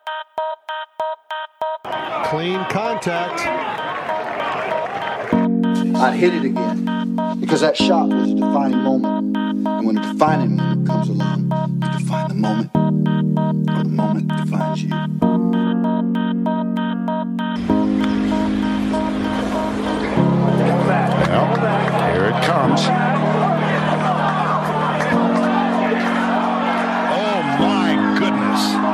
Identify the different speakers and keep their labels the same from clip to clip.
Speaker 1: Clean contact.
Speaker 2: I'd hit it again because that shot was a defining moment. And when a defining moment comes along, you define the moment, or the moment defines you.
Speaker 1: Well, here it comes. Oh my goodness.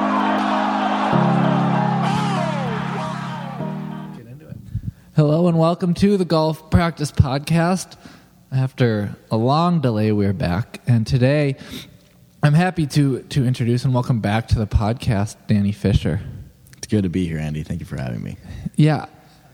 Speaker 3: Hello and welcome to the Golf Practice Podcast. After a long delay, we're back. And today, I'm happy to introduce and welcome back to the podcast, Danny Fisher.
Speaker 4: It's good to be here, Andy. Thank you for having me.
Speaker 3: Yeah.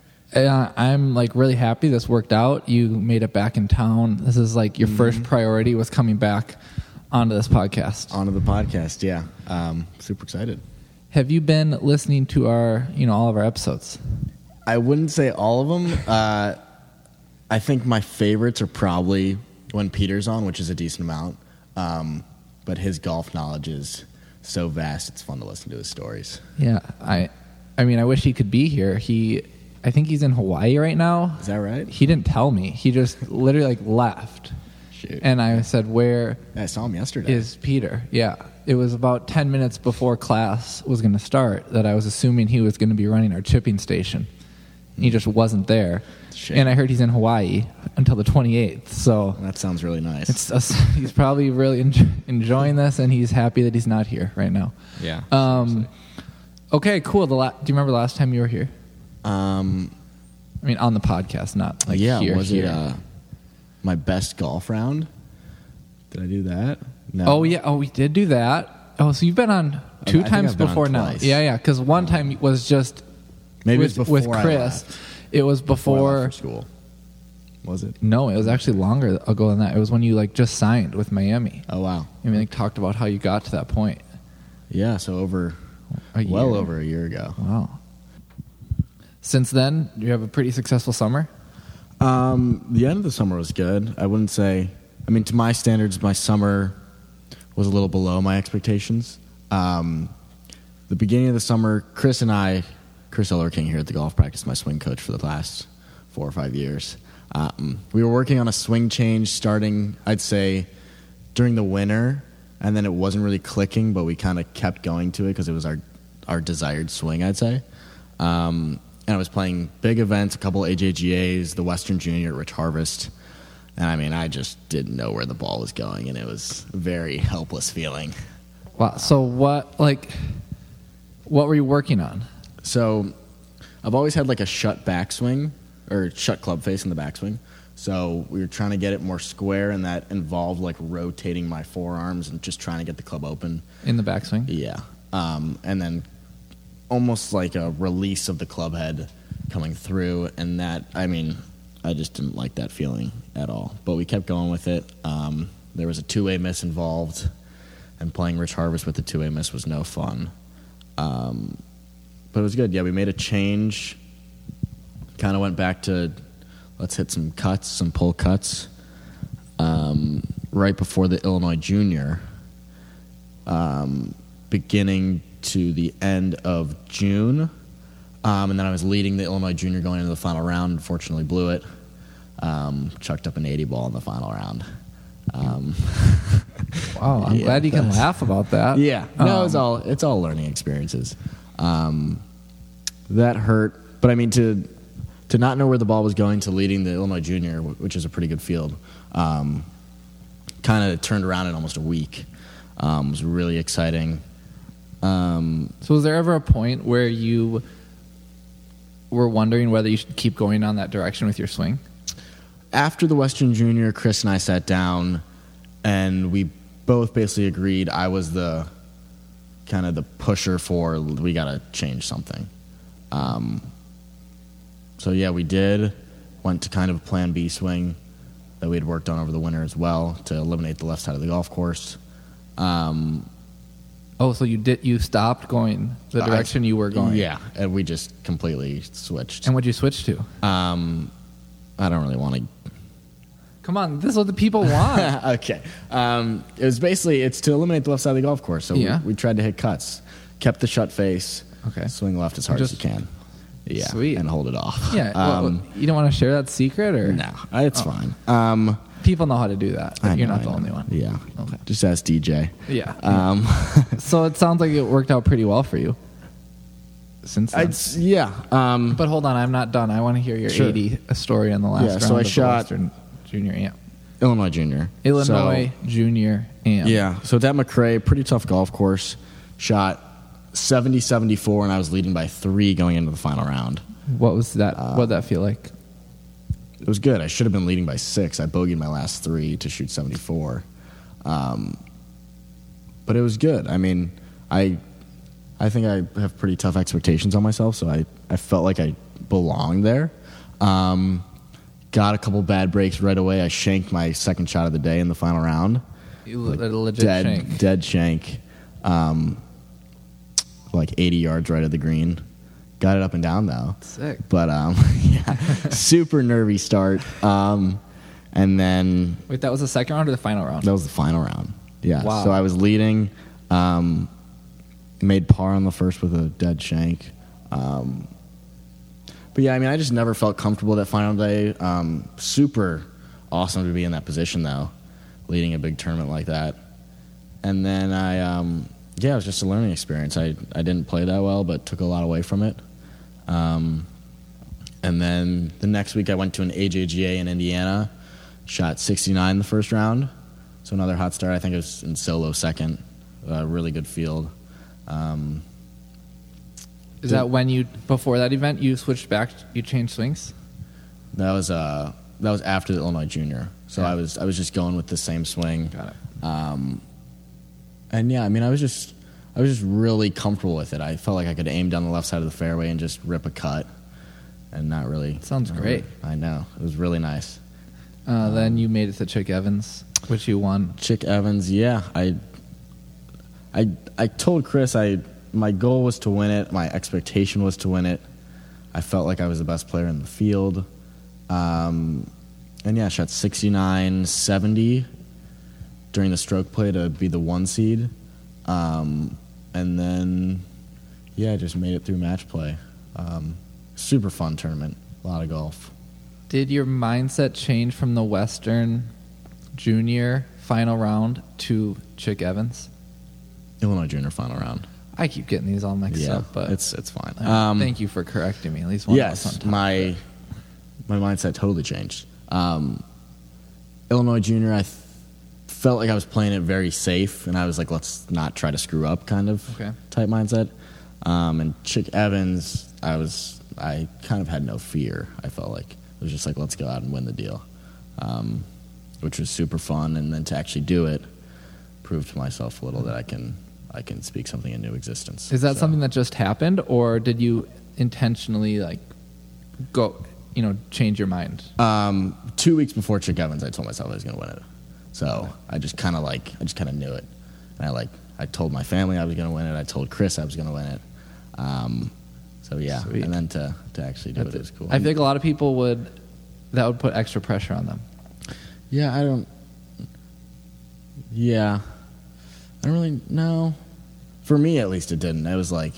Speaker 3: I'm really happy this worked out. You made it back in town. This is your first priority was coming back onto this podcast.
Speaker 4: Onto the podcast, yeah. Super excited.
Speaker 3: Have you been listening to our, all of our episodes?
Speaker 4: I wouldn't say all of them. I think my favorites are probably when Peter's on, which is a decent amount. But his golf knowledge is so vast, it's fun to listen to his stories.
Speaker 3: Yeah, I wish he could be here. I think he's in Hawaii right now.
Speaker 4: Is that right?
Speaker 3: He didn't tell me. He just literally left.
Speaker 4: Shoot.
Speaker 3: And I said, "Where?"
Speaker 4: I saw him yesterday.
Speaker 3: Is Peter? Yeah. It was about 10 minutes before class was going to start that I was assuming he was going to be running our chipping station. He just wasn't there.
Speaker 4: Shit.
Speaker 3: And I heard he's in Hawaii until the 28th. So
Speaker 4: that sounds really nice.
Speaker 3: He's probably really enjoying this, and he's happy that he's not here right now.
Speaker 4: Yeah.
Speaker 3: Okay, cool. Do you remember the last time you were here?
Speaker 4: On
Speaker 3: the podcast, not here.
Speaker 4: Was it my best golf round? Did I do that? No.
Speaker 3: Oh, yeah. Oh, we did do that. Oh, so you've been on two times before now.
Speaker 4: Twice.
Speaker 3: Yeah. Because one time was just
Speaker 4: maybe it was before
Speaker 3: with Chris.
Speaker 4: I left.
Speaker 3: It was before
Speaker 4: I left for school. Was it?
Speaker 3: No, it was actually longer ago than that. It was when you just signed with Miami.
Speaker 4: Oh wow.
Speaker 3: Talked about how you got to that point.
Speaker 4: Yeah. So over a year ago.
Speaker 3: Wow. Since then, you have a pretty successful summer?
Speaker 4: The end of the summer was good. I wouldn't say... to my standards, my summer was a little below my expectations. The beginning of the summer, Chris Eller King here at the Golf Practice, my swing coach for the last 4 or 5 years, we were working on a swing change starting, I'd say, during the winter, and then it wasn't really clicking, but we kind of kept going to it because it was our desired swing, I'd say. And I was playing big events, a couple AJGAs, the Western Junior at Rich Harvest. And I just didn't know where the ball was going, and it was a very helpless feeling.
Speaker 3: Wow. So what were you working on?
Speaker 4: So I've always had a shut backswing, or shut club face in the backswing. So we were trying to get it more square, and that involved rotating my forearms and just trying to get the club open.
Speaker 3: In the backswing?
Speaker 4: Yeah. And then almost like a release of the club head coming through, and that, I just didn't like that feeling at all. But we kept going with it. There was a two-way miss involved, and playing Rich Harvest with the two-way miss was no fun. But it was good. Yeah, we made a change. Kind of went back to let's hit some cuts, some pull cuts. Right before the Illinois Junior, beginning to the end of June. And then I was leading the Illinois Junior going into the final round. Unfortunately, blew it. Chucked up an 80 ball in the final round.
Speaker 3: Wow, I'm glad you can laugh about that.
Speaker 4: Yeah, no, it's all learning experiences. That hurt, but to not know where the ball was going to leading the Illinois Junior, which is a pretty good field, kind of turned around in almost a week. It was really exciting.
Speaker 3: So was there ever a point where you were wondering whether you should keep going on that direction with your swing?
Speaker 4: After the Western Junior, Chris and I sat down, and we both basically agreed I was the kind of the pusher for we got to change something. So yeah, we did. Went to kind of a plan B swing that we had worked on over the winter as well to eliminate the left side of the golf course.
Speaker 3: So you stopped going the direction you were going?
Speaker 4: Yeah, and we just completely switched.
Speaker 3: And what'd you switch to?
Speaker 4: I don't really want to...
Speaker 3: Come on, this is what the people want.
Speaker 4: Okay. It was basically, it's to eliminate the left side of the golf course. So we tried to hit cuts. kept the shut face.
Speaker 3: Okay.
Speaker 4: Swing left as hard as you can. Yeah.
Speaker 3: Sweet.
Speaker 4: And hold it off.
Speaker 3: Yeah. Well, you don't want to share that secret, or
Speaker 4: No, it's fine.
Speaker 3: people know how to do that. But you're not the only one.
Speaker 4: Yeah.
Speaker 3: Okay.
Speaker 4: Just ask DJ.
Speaker 3: Yeah. So it sounds like it worked out pretty well for you. Since then.
Speaker 4: But
Speaker 3: But hold on, I'm not done. I want to hear your
Speaker 4: Sure.
Speaker 3: 80 story on the last
Speaker 4: Yeah,
Speaker 3: round
Speaker 4: so I
Speaker 3: of the
Speaker 4: shot-
Speaker 3: Western Junior Amp.
Speaker 4: Illinois Junior.
Speaker 3: Illinois Junior Amp.
Speaker 4: Yeah. So at McRae, pretty tough golf course. Shot 70-74, and I was leading by 3 going into the final round.
Speaker 3: What was that? What did that feel like?
Speaker 4: It was good. I should have been leading by 6. I bogeyed my last 3 to shoot 74. But it was good. I mean, I think I have pretty tough expectations on myself, so I felt like I belonged there. Got a couple bad breaks right away. I shanked my second shot of the day in the final round.
Speaker 3: A legit shank.
Speaker 4: Dead shank. Like 80 yards right of the green. Got it up and down, though.
Speaker 3: Sick.
Speaker 4: But, yeah, super nervy start. And then
Speaker 3: Wait, that was the second round or the final round?
Speaker 4: that was the final round. Yeah.
Speaker 3: Wow.
Speaker 4: So I was leading, made par on the first with a dead shank. But yeah, I mean, I just never felt comfortable that final day. Super awesome to be in that position, though, leading a big tournament like that. And then it was just a learning experience. I didn't play that well, but took a lot away from it. And then the next week I went to an AJGA in Indiana, shot 69 the first round. So another hot start. I think it was in solo second. Really good field.
Speaker 3: Is that when you, before that event, you switched back, you changed swings?
Speaker 4: That was after the Illinois Junior. So
Speaker 3: Yeah.
Speaker 4: I was just going with the same swing.
Speaker 3: Got it.
Speaker 4: And yeah, I mean, I was just really comfortable with it. I felt like I could aim down the left side of the fairway and just rip a cut, and not really.
Speaker 3: Sounds great.
Speaker 4: I know, it was really nice.
Speaker 3: Then you made it to Chick Evans, which you won.
Speaker 4: Chick Evans, yeah. I told Chris my goal was to win it. My expectation was to win it. I felt like I was the best player in the field. And yeah, I shot 69-70 during the stroke play to be the 1 seed. And then, yeah, just made it through match play. Super fun tournament. A lot of golf.
Speaker 3: Did your mindset change from the Western Junior final round to Chick Evans?
Speaker 4: Illinois Junior final round.
Speaker 3: I keep getting these all mixed
Speaker 4: Yeah,
Speaker 3: up, but
Speaker 4: it's fine.
Speaker 3: thank you for correcting me. At least one of us on
Speaker 4: Yes,
Speaker 3: top.
Speaker 4: my mindset totally changed. Illinois Junior, I felt like I was playing it very safe, and I was like, let's not try to screw up, kind of type mindset. And Chick Evans, I kind of had no fear. I felt like it was just like, let's go out and win the deal, which was super fun. And then to actually do it, proved to myself a little that I can speak something into existence.
Speaker 3: Is that
Speaker 4: So-
Speaker 3: something that just happened, or did you intentionally change your mind?
Speaker 4: 2 weeks before Chick Evans, I told myself I was going to win it. So I just kind of knew it. And I told my family I was going to win it. I told Chris I was going to win it. So yeah,
Speaker 3: Sweet.
Speaker 4: and then to actually do it was cool.
Speaker 3: I feel like a lot of people would put extra pressure on them.
Speaker 4: Yeah, I don't really know. For me, at least, it didn't. It was like,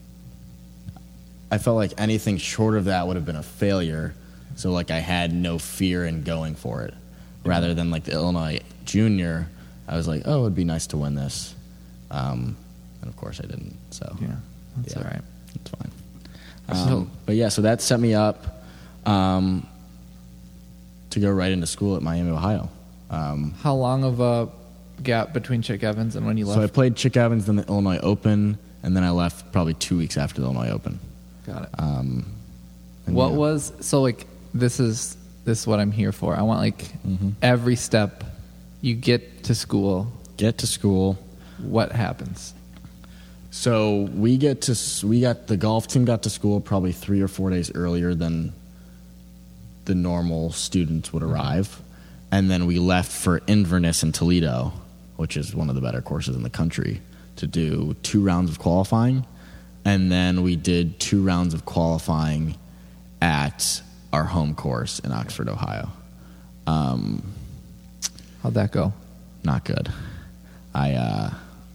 Speaker 4: I felt like anything short of that would have been a failure. So like I had no fear in going for it. Rather than like the Illinois Junior, I was like, oh, it would be nice to win this. And of course I didn't. So
Speaker 3: Yeah, that's all right.
Speaker 4: It's fine.
Speaker 3: So-
Speaker 4: But yeah, so that set me up to go right into school at Miami, Ohio.
Speaker 3: How long of a gap between Chick Evans and when you left?
Speaker 4: So I played Chick Evans, then the Illinois Open, and then I left probably 2 weeks after the Illinois Open.
Speaker 3: Got it.
Speaker 4: And
Speaker 3: What
Speaker 4: yeah.
Speaker 3: was so like? This is what I'm here for. I want like every step. You get to school.
Speaker 4: Get to school.
Speaker 3: What happens?
Speaker 4: So the golf team got to school probably 3 or 4 days earlier than the normal students would arrive. And then we left for Inverness in Toledo, which is one of the better courses in the country, to do 2 rounds of qualifying. And then we did 2 rounds of qualifying at our home course in Oxford, Ohio.
Speaker 3: How'd that go?
Speaker 4: Not good. I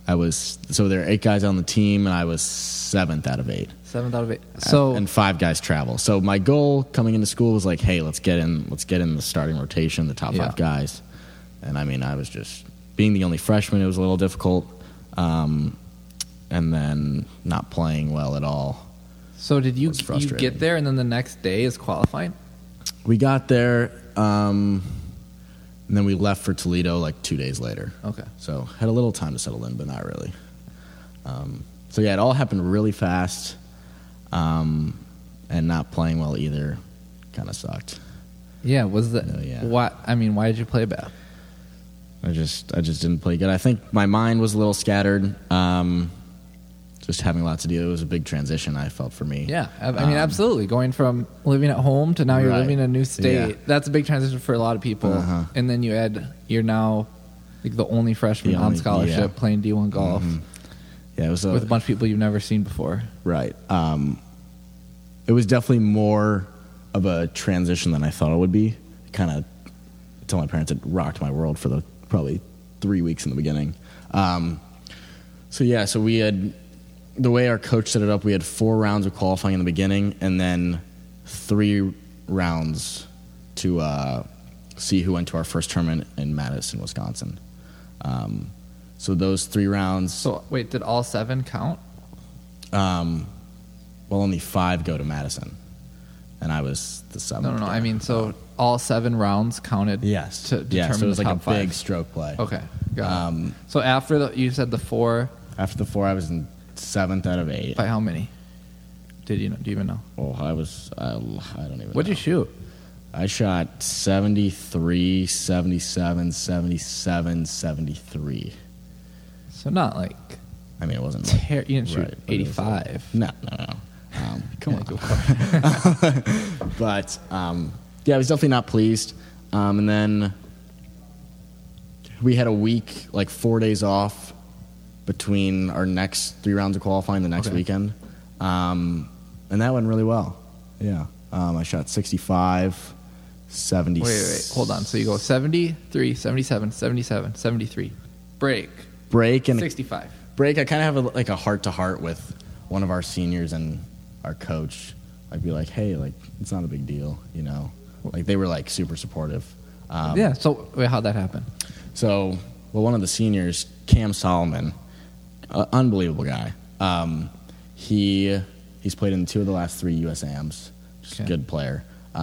Speaker 4: So there are 8 guys on the team, and I was 7th out of 8.
Speaker 3: 7th out of 8. So
Speaker 4: And 5 guys travel. So my goal coming into school was like, hey, let's get in the starting rotation, the top 5 guys. And I mean, I was just being the only freshman. It was a little difficult, and then not playing well at all.
Speaker 3: So did you
Speaker 4: was frustrating.
Speaker 3: get there and then the next day is qualifying?
Speaker 4: We got there, and then we left for Toledo like 2 days later.
Speaker 3: Okay.
Speaker 4: So had a little time to settle in, but not really. So yeah, it all happened really fast, and not playing well either kind of sucked.
Speaker 3: Yeah, was that
Speaker 4: Yeah.
Speaker 3: why did you play bad?
Speaker 4: I just didn't play good. I think my mind was a little scattered. Just having lots to do. It was a big transition, I felt, for me.
Speaker 3: Yeah, I mean, absolutely. Going from living at home to now you're
Speaker 4: Right.
Speaker 3: living in a new state.
Speaker 4: Yeah.
Speaker 3: That's a big transition for a lot of people.
Speaker 4: Uh-huh.
Speaker 3: And then you're now like the only freshman
Speaker 4: The
Speaker 3: on
Speaker 4: only-
Speaker 3: scholarship
Speaker 4: yeah.
Speaker 3: playing D1 golf
Speaker 4: Yeah, it was
Speaker 3: with a bunch of people you've never seen before.
Speaker 4: right. It was definitely more of a transition than I thought it would be. Kind of, tell my parents, it rocked my world for the probably 3 weeks in the beginning. So we had, the way our coach set it up, we had 4 rounds of qualifying in the beginning, and then 3 rounds to see who went to our first tournament in Madison, Wisconsin. So those 3 rounds.
Speaker 3: So wait, did all 7 count?
Speaker 4: Well, only 5 go to Madison, and I was the 7th.
Speaker 3: No.
Speaker 4: guy.
Speaker 3: I mean, so all 7 rounds counted.
Speaker 4: Yes.
Speaker 3: To determine
Speaker 4: so it was
Speaker 3: the
Speaker 4: like
Speaker 3: top
Speaker 4: a big
Speaker 3: 5.
Speaker 4: stroke play.
Speaker 3: Okay, got it. So after you said the 4,
Speaker 4: After the 4, I was in 7th out of 8.
Speaker 3: by how many? Do you even know?
Speaker 4: Oh, I don't even know.
Speaker 3: What'd you shoot?
Speaker 4: I shot 73, 77, 77, 73.
Speaker 3: So not like
Speaker 4: I mean, it wasn't like...
Speaker 3: you didn't shoot
Speaker 4: right, but it was like-
Speaker 3: 85.
Speaker 4: No. Come
Speaker 3: Yeah,
Speaker 4: on.
Speaker 3: go for it.
Speaker 4: But, yeah, I was definitely not pleased. And then we had a week, like 4 days off between our next 3 rounds of qualifying the next
Speaker 3: Okay.
Speaker 4: weekend. And that went really well. Yeah. I shot 65, 70.
Speaker 3: Wait. Hold on. So you go 73, 77, 77, 73. Break.
Speaker 4: Break and
Speaker 3: 65.
Speaker 4: break. I kind of have a heart-to-heart with one of our seniors and our coach. I'd be like, hey, like, it's not a big deal, you know? Like, they were, like, super supportive.
Speaker 3: Yeah. So wait, how'd that happen?
Speaker 4: So, one of the seniors, Cam Solomon, unbelievable guy. He's played in 2 of the last 3 USAMs. Just a
Speaker 3: Okay.
Speaker 4: good player.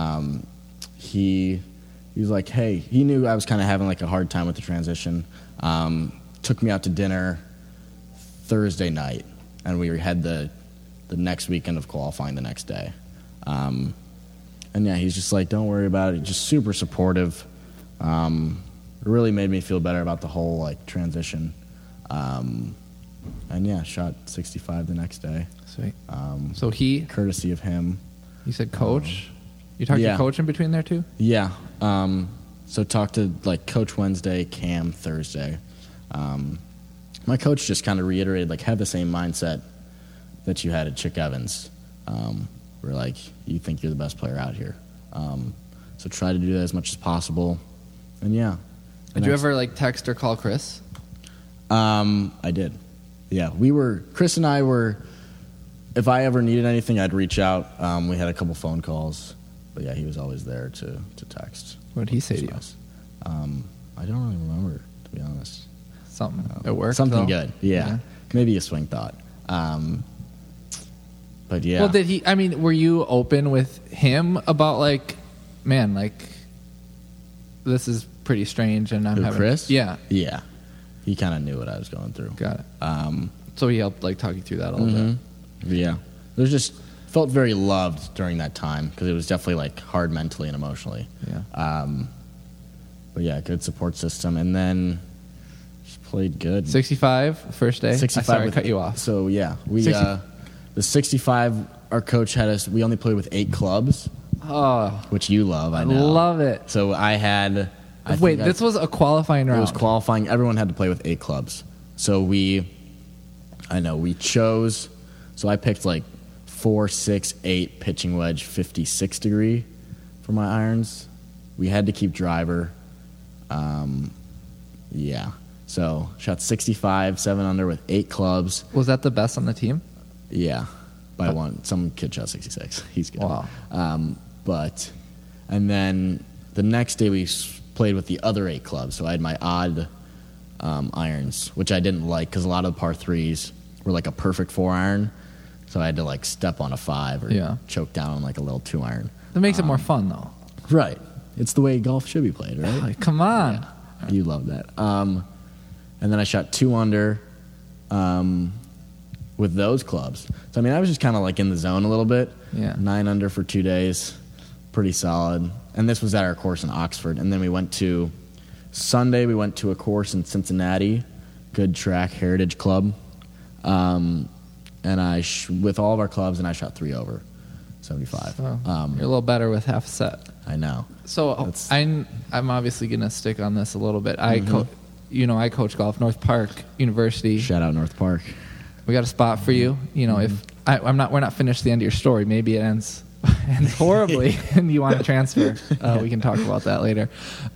Speaker 4: He was like, hey, he knew I was kind of having like a hard time with the transition. Took me out to dinner Thursday night, and we had the next weekend of qualifying the next day. And yeah, he's just like, don't worry about it. Just super supportive. It really made me feel better about the whole like transition. And yeah, shot 65 the next day,
Speaker 3: Sweet. So he,
Speaker 4: courtesy of him.
Speaker 3: you said coach. You talked
Speaker 4: yeah.
Speaker 3: to coach in between there too.
Speaker 4: Yeah. So talked to like Coach Wednesday, Cam Thursday. My coach just kind of reiterated like have the same mindset that you had at Chick Evans. Where like you think you're the best player out here. So try to do that as much as possible. And yeah.
Speaker 3: Did you ever like text or call Chris?
Speaker 4: I did. Yeah, Chris and I were, if I ever needed anything, I'd reach out. We had a couple phone calls, but yeah, he was always there to text.
Speaker 3: What did he say to you?
Speaker 4: I don't really remember, to be honest.
Speaker 3: Something at work.
Speaker 4: Something
Speaker 3: though?
Speaker 4: good, yeah. Maybe a swing thought. But yeah.
Speaker 3: Well, did he? I mean, were you open with him about like, man, like, this is pretty strange, and I'm
Speaker 4: Who,
Speaker 3: having
Speaker 4: Chris?
Speaker 3: Yeah,
Speaker 4: Yeah. He kind of knew what I was going through.
Speaker 3: got it. So he helped like talk you through that a little bit.
Speaker 4: Yeah. It was just, felt very loved during that time because it was definitely like hard mentally and emotionally.
Speaker 3: Yeah.
Speaker 4: But yeah, good support system. And then just played good.
Speaker 3: 65 first day.
Speaker 4: 65.
Speaker 3: Sorry, I cut you off.
Speaker 4: So yeah, we
Speaker 3: 60
Speaker 4: the 65. Our coach had us. We only played with 8 clubs,
Speaker 3: Oh,
Speaker 4: which you love. I
Speaker 3: I
Speaker 4: know.
Speaker 3: love it.
Speaker 4: So I had.
Speaker 3: Wait, this was a qualifying
Speaker 4: It
Speaker 3: round.
Speaker 4: was qualifying. Everyone had to play with 8 clubs. So we chose. So I picked like 4, 6, 8 pitching wedge, 56 degree for my irons. We had to keep driver. Yeah. So shot 65, 7 under with 8 clubs.
Speaker 3: Was that the best on the team?
Speaker 4: Yeah, by one. Some kid shot 66. He's good.
Speaker 3: Wow.
Speaker 4: And then the next day we played with the other 8 clubs. So I had my odd irons, which I didn't like because a lot of the par 3s were like a perfect 4-iron. So I had to like step on a 5 or choke down on like a little 2-iron.
Speaker 3: That makes it more fun, though.
Speaker 4: Right. It's the way golf should be played, right?
Speaker 3: Like, come on.
Speaker 4: Yeah. You love that. And then I shot 2 under with those clubs. So, I mean, I was just kind of like in the zone a little bit.
Speaker 3: Yeah.
Speaker 4: 9 under for 2 days. Pretty solid. And this was at our course in Oxford. And then Sunday we went to a course in Cincinnati, good track, Heritage Club. And with all of our clubs, and I shot 3 over, 75.
Speaker 3: So you're a little better with half a set.
Speaker 4: I know.
Speaker 3: So I'm obviously going to stick on this a little bit. I coach golf, North Park University.
Speaker 4: Shout out North Park.
Speaker 3: We got a spot for you. You know, if we're not finished the end of your story, maybe it ends horribly, and you want to transfer. We can talk about that later.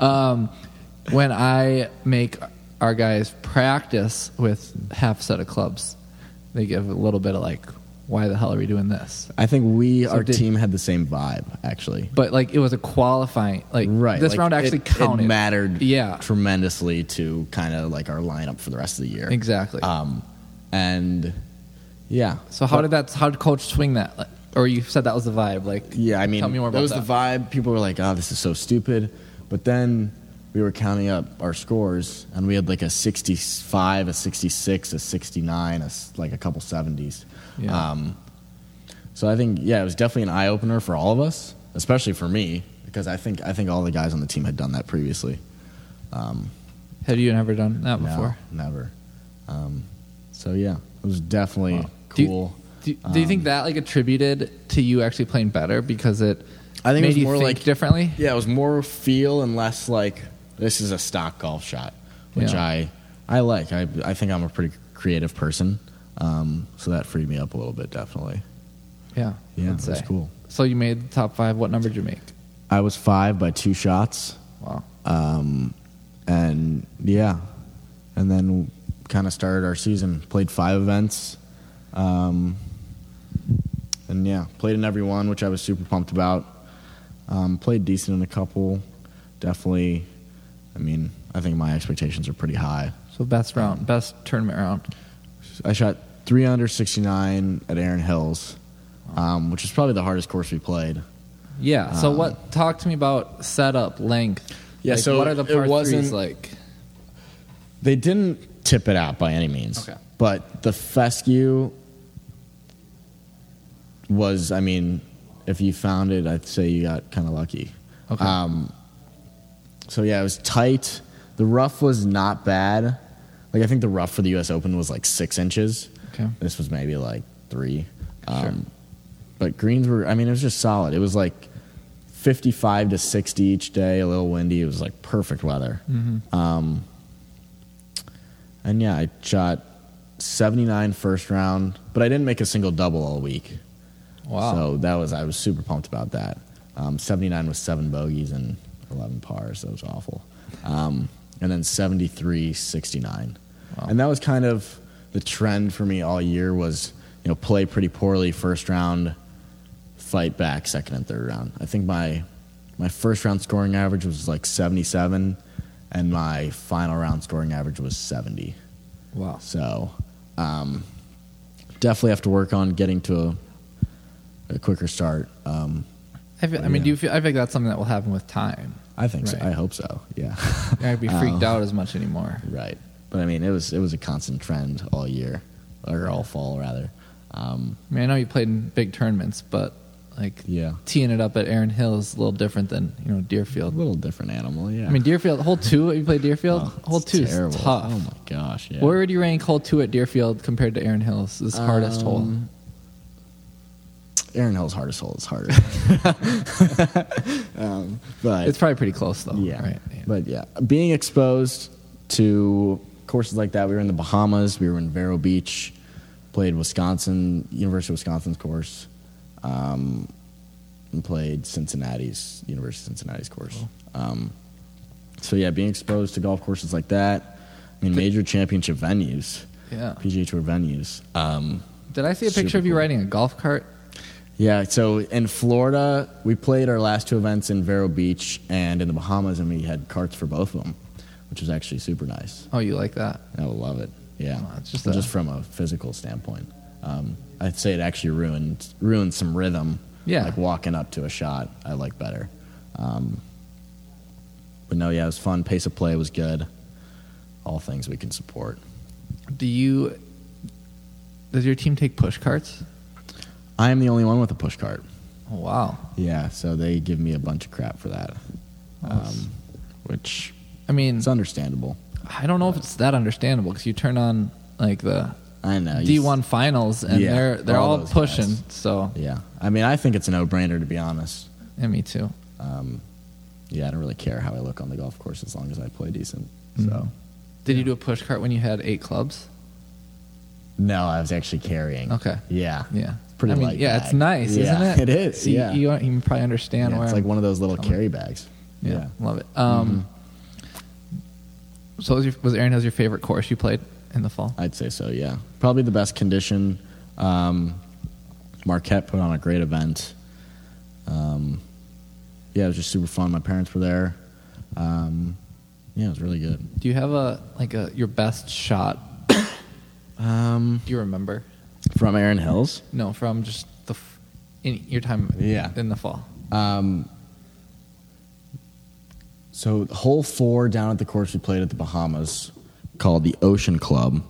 Speaker 3: When I make our guys practice with half a set of clubs, they give a little bit of like, why the hell are we doing this?
Speaker 4: I think our team had the same vibe, actually.
Speaker 3: But like, it was a qualifying,
Speaker 4: right.
Speaker 3: This round actually counted.
Speaker 4: It mattered tremendously to kind of like our lineup for the rest of the year.
Speaker 3: Exactly.
Speaker 4: And yeah.
Speaker 3: So how did Coach swing that? Like, or you said that was the vibe? Like,
Speaker 4: yeah, I mean,
Speaker 3: tell me more about
Speaker 4: that was the vibe. People were like, "Oh, this is so stupid," but then we were counting up our scores, and we had like a 65, a 66, a 69, like a couple 70s.
Speaker 3: Yeah.
Speaker 4: So I think, it was definitely an eye opener for all of us, especially for me, because I think all the guys on the team had done that previously.
Speaker 3: Have you never done that before?
Speaker 4: No, never. So yeah, it was definitely cool.
Speaker 3: Do you think that like attributed to you actually playing better because I think
Speaker 4: it
Speaker 3: made
Speaker 4: was
Speaker 3: you
Speaker 4: more
Speaker 3: think
Speaker 4: like
Speaker 3: differently?
Speaker 4: Yeah, it was more feel and less like this is a stock golf shot, which I like. I think I'm a pretty creative person, so that freed me up a little bit, definitely.
Speaker 3: Yeah,
Speaker 4: it was cool.
Speaker 3: So you made the top 5. What number did you make?
Speaker 4: I was 5 by 2 shots.
Speaker 3: Wow.
Speaker 4: And then kind of started our season. Played 5 events. Played in every one, which I was super pumped about. Played decent in a couple. Definitely, I think my expectations are pretty high.
Speaker 3: So best tournament round.
Speaker 4: I shot 3 under 69 at Erin Hills, which is probably the hardest course we played.
Speaker 3: Yeah. So talk to me about setup, length.
Speaker 4: Yeah.
Speaker 3: Like,
Speaker 4: so
Speaker 3: what are the par 3s like?
Speaker 4: They didn't tip it out by any means.
Speaker 3: Okay.
Speaker 4: But the fescue was, if you found it, I'd say you got kind of lucky.
Speaker 3: Okay.
Speaker 4: It was tight. The rough was not bad. Like, I think the rough for the U.S. Open was like 6 inches.
Speaker 3: Okay.
Speaker 4: This was maybe like 3.
Speaker 3: Sure.
Speaker 4: But greens were, it was just solid. It was like 55 to 60 each day, a little windy. It was like perfect weather.
Speaker 3: Mm-hmm.
Speaker 4: I shot 79 first round, but I didn't make a single double all week.
Speaker 3: Wow.
Speaker 4: So I was super pumped about that. 79 was 7 bogeys and 11 pars. That was awful. And then 73, 69. Wow. And that was kind of the trend for me all year was, play pretty poorly first round, fight back second and third round. I think my first round scoring average was like 77, and my final round scoring average was 70.
Speaker 3: Wow.
Speaker 4: So definitely have to work on getting to a quicker start. Do
Speaker 3: you feel? I think that's something that will happen with time.
Speaker 4: I think so.
Speaker 3: Right.
Speaker 4: I hope so. Yeah.
Speaker 3: I won't be freaked out as much anymore.
Speaker 4: Right. But it was a constant trend all year, or all fall rather.
Speaker 3: I know you played in big tournaments, but teeing it up at Erin Hills is a little different than Deerfield.
Speaker 4: A little different animal, yeah.
Speaker 3: Deerfield hole 2. You played Deerfield. Hole 2
Speaker 4: terrible.
Speaker 3: Is tough.
Speaker 4: Oh my gosh. Yeah.
Speaker 3: Where would you rank hole 2 at Deerfield compared to Erin Hills? This hardest hole.
Speaker 4: Erin Hill's hardest hole is harder. But
Speaker 3: it's probably pretty close though.
Speaker 4: Yeah.
Speaker 3: Right? Yeah.
Speaker 4: But being exposed to courses like that, we were in the Bahamas, we were in Vero Beach, played University of Wisconsin's course, and played University of Cincinnati's course.
Speaker 3: Cool.
Speaker 4: Being exposed to golf courses like that, mean, major championship venues,
Speaker 3: Yeah.
Speaker 4: PGA Tour venues.
Speaker 3: Did I see a
Speaker 4: Super
Speaker 3: picture of you
Speaker 4: cool.
Speaker 3: riding a golf cart?
Speaker 4: Yeah, so in Florida, we played our last 2 events in Vero Beach and in the Bahamas, and we had carts for both of them, which was actually super nice.
Speaker 3: Oh, you like that?
Speaker 4: I would love it. Yeah,
Speaker 3: Oh, it's just
Speaker 4: just from a physical standpoint. I'd say it actually ruined some rhythm.
Speaker 3: Yeah.
Speaker 4: Like walking up to a shot, I like better. But no, yeah, it was fun. Pace of play was good. All things we can support.
Speaker 3: Does your team take push carts?
Speaker 4: I am the only one with a push cart.
Speaker 3: Oh, wow.
Speaker 4: Yeah, so they give me a bunch of crap for that, which
Speaker 3: I mean,
Speaker 4: it's understandable.
Speaker 3: I don't know if it's that understandable because you turn on like the
Speaker 4: I know
Speaker 3: D1 finals and
Speaker 4: Yeah,
Speaker 3: they're
Speaker 4: all
Speaker 3: all
Speaker 4: those
Speaker 3: pushing.
Speaker 4: guys.
Speaker 3: So
Speaker 4: Yeah, I mean, I think it's a no-brainer, to be honest.
Speaker 3: yeah, me too.
Speaker 4: Yeah, I don't really care how I look on the golf course as long as I play decent.
Speaker 3: Mm-hmm.
Speaker 4: So
Speaker 3: Did you do a push cart when you had 8 clubs?
Speaker 4: no, I was actually carrying.
Speaker 3: Okay.
Speaker 4: Yeah.
Speaker 3: Yeah.
Speaker 4: Pretty
Speaker 3: I mean,
Speaker 4: light
Speaker 3: yeah,
Speaker 4: bag.
Speaker 3: it's nice,
Speaker 4: Yeah,
Speaker 3: isn't it?
Speaker 4: it is,
Speaker 3: See,
Speaker 4: yeah.
Speaker 3: you can probably understand
Speaker 4: Yeah,
Speaker 3: where
Speaker 4: it's
Speaker 3: I'm
Speaker 4: like one of those little
Speaker 3: coming.
Speaker 4: carry bags.
Speaker 3: Yeah, love it.
Speaker 4: Mm-hmm.
Speaker 3: So was Aaron Hills your favorite course you played in the fall?
Speaker 4: I'd say so, yeah. Probably the best condition. Marquette put on a great event. Yeah, it was just super fun. My parents were there. Yeah, it was really good.
Speaker 3: Do you have your best shot? Do you remember?
Speaker 4: From Aaron Hills?
Speaker 3: No, from just in your time
Speaker 4: Yeah.
Speaker 3: in the fall.
Speaker 4: So hole 4 down at the course we played at the Bahamas, called the Ocean Club.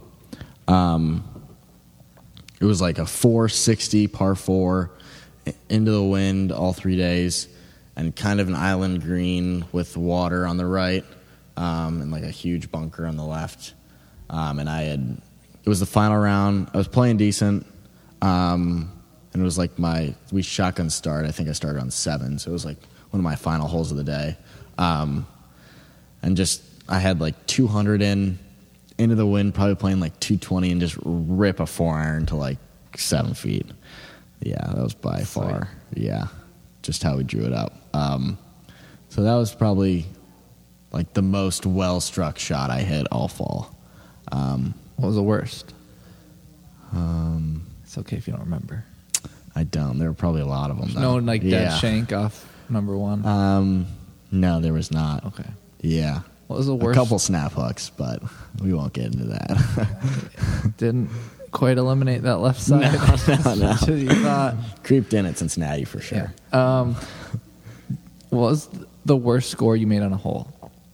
Speaker 4: It was like a 460 par 4 into the wind all 3 days, and kind of an island green with water on the right, and like a huge bunker on the left. And it was the final round. I was playing decent, and it was like we shotgun start. I think I started on 7, so it was like one of my final holes of the day. And just I had like 200 into the wind, probably playing like 220, and just rip a 4-iron to like 7 feet. Yeah, that was by far. Yeah, just how we drew it up. So that was probably like the most well-struck shot I hit all fall.
Speaker 3: What was the worst? It's okay if you don't remember.
Speaker 4: I don't. There were probably a lot of them.
Speaker 3: No,
Speaker 4: though.
Speaker 3: dead
Speaker 4: Yeah.
Speaker 3: shank off number 1.
Speaker 4: No, there was not.
Speaker 3: Okay.
Speaker 4: Yeah.
Speaker 3: What was the
Speaker 4: A
Speaker 3: worst?
Speaker 4: couple snap hooks, but we won't get into that.
Speaker 3: Didn't quite eliminate that left side.
Speaker 4: No.
Speaker 3: as much as you thought.
Speaker 4: Creeped in at Cincinnati for sure.
Speaker 3: Yeah. What was the worst score you made on a hole?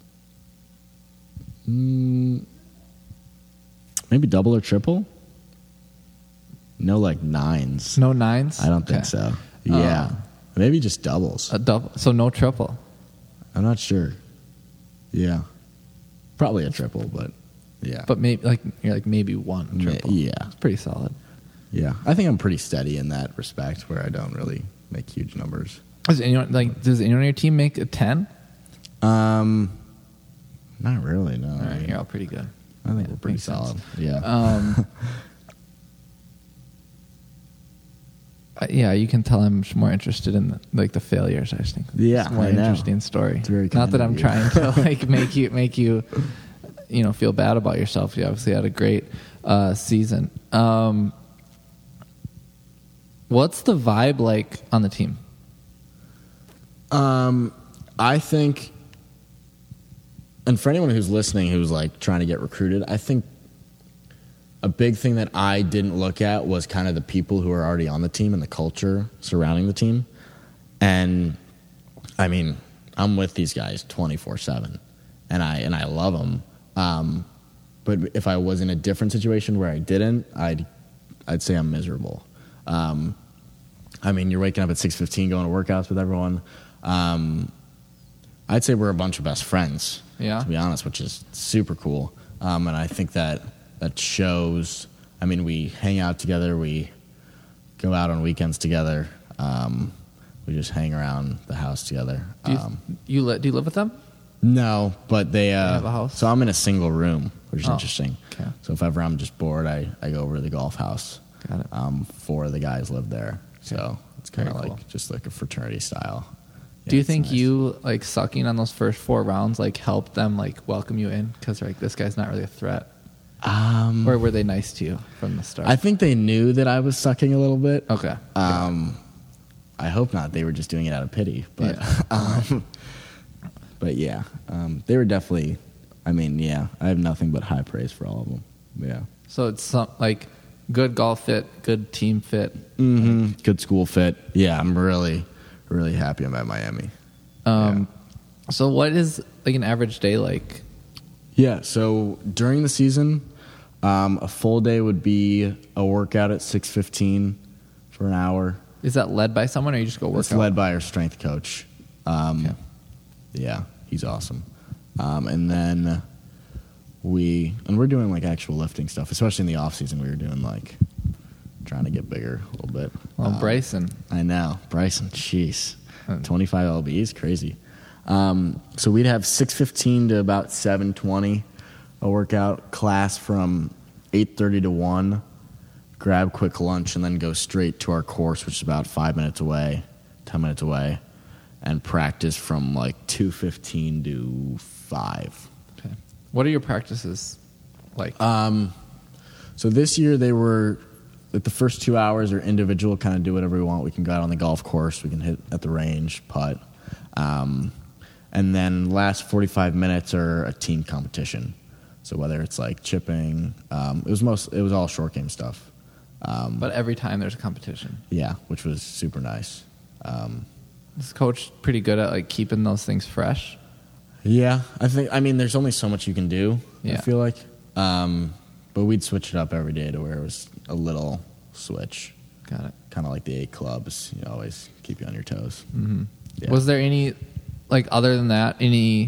Speaker 4: Maybe double or triple? No, like 9s.
Speaker 3: No 9s?
Speaker 4: I don't
Speaker 3: Okay.
Speaker 4: think so. Yeah. Maybe just doubles.
Speaker 3: A double. So no triple.
Speaker 4: I'm not sure. Yeah. Probably a triple, but yeah.
Speaker 3: But maybe maybe 1 triple.
Speaker 4: Yeah.
Speaker 3: It's pretty solid.
Speaker 4: Yeah. I think I'm pretty steady in that respect where I don't really make huge numbers.
Speaker 3: Does anyone on your team make a 10?
Speaker 4: Not really, no.
Speaker 3: All right, you're all pretty good.
Speaker 4: I think
Speaker 3: Yeah,
Speaker 4: we're pretty
Speaker 3: makes sense.
Speaker 4: solid. Yeah.
Speaker 3: Yeah, you can tell I'm more interested in the failures. I just think
Speaker 4: Yeah,
Speaker 3: it's a more
Speaker 4: I know.
Speaker 3: interesting story.
Speaker 4: It's very
Speaker 3: Not
Speaker 4: kind
Speaker 3: that
Speaker 4: of
Speaker 3: I'm
Speaker 4: you.
Speaker 3: trying to make you feel bad about yourself. You obviously had a great season. What's the vibe like on the team?
Speaker 4: I think, and for anyone who's listening who's like trying to get recruited, I think a big thing that I didn't look at was kind of the people who are already on the team and the culture surrounding the team. And I mean, I'm with these guys 24/7, and I love them. But if I was in a different situation where I didn't, I'd say I'm miserable. I mean, you're waking up at 6:15, going to workouts with everyone. I'd say we're a bunch of best friends,
Speaker 3: Yeah.
Speaker 4: to be honest, which is super cool. And I think that shows. I mean, we hang out together. We go out on weekends together. We just hang around the house together.
Speaker 3: Do you live with them?
Speaker 4: No, but they
Speaker 3: have a house?
Speaker 4: So I'm in a single room, which is
Speaker 3: Oh,
Speaker 4: interesting.
Speaker 3: okay.
Speaker 4: So if ever I'm just bored, I go over to the golf house.
Speaker 3: Got it.
Speaker 4: 4 of the guys live there, so it's kind of
Speaker 3: Very
Speaker 4: like
Speaker 3: cool.
Speaker 4: just like a fraternity style.
Speaker 3: Do you
Speaker 4: it's
Speaker 3: think
Speaker 4: nice.
Speaker 3: you like sucking on those first 4 rounds like helped them like welcome you in because like this guy's not really a threat, or were they nice to you from the start?
Speaker 4: I think they knew that I was sucking a little bit.
Speaker 3: Okay.
Speaker 4: I hope not. They were just doing it out of pity. But but yeah, they were definitely. I mean, yeah, I have nothing but high praise for all of them. Yeah.
Speaker 3: So it's like good golf fit, good team fit.
Speaker 4: Mm-hmm. Good school fit. Yeah, I'm really, really happy I'm at Miami.
Speaker 3: So what is like an average day like?
Speaker 4: Yeah, so during the season, a full day would be a workout at 6:15 for an hour.
Speaker 3: Is that led by someone or you just go work
Speaker 4: It's
Speaker 3: out?
Speaker 4: led by our strength coach. Yeah, he's awesome. And then we're doing like actual lifting stuff, especially in the off season. We were doing like trying to get bigger a little bit.
Speaker 3: Well, Bryson.
Speaker 4: I know. Bryson, jeez. 25 lb is crazy. So we'd have 6:15 to about 7:20 a workout class from 8:30 to 1, grab quick lunch, and then go straight to our course, which is about 5 minutes away, 10 minutes away, and practice from like 2:15 to 5.
Speaker 3: Okay. What are your practices like?
Speaker 4: So this year they were, like the first 2 hours are individual, kind of do whatever we want. We can go out on the golf course, we can hit at the range, putt. And then last 45 minutes are a team competition. So whether it's like chipping, it was all short game stuff.
Speaker 3: But every time there's a competition.
Speaker 4: Yeah, which was super nice.
Speaker 3: Is coach pretty good at like keeping those things fresh?
Speaker 4: Yeah, I mean, there's only so much you can do,
Speaker 3: Yeah.
Speaker 4: I feel like. But we'd switch it up every day to where it was a little switch.
Speaker 3: Got it.
Speaker 4: Kind of like the 8 clubs, always keep you on your toes.
Speaker 3: Mm-hmm.
Speaker 4: Yeah.
Speaker 3: Was there any, like other than that, I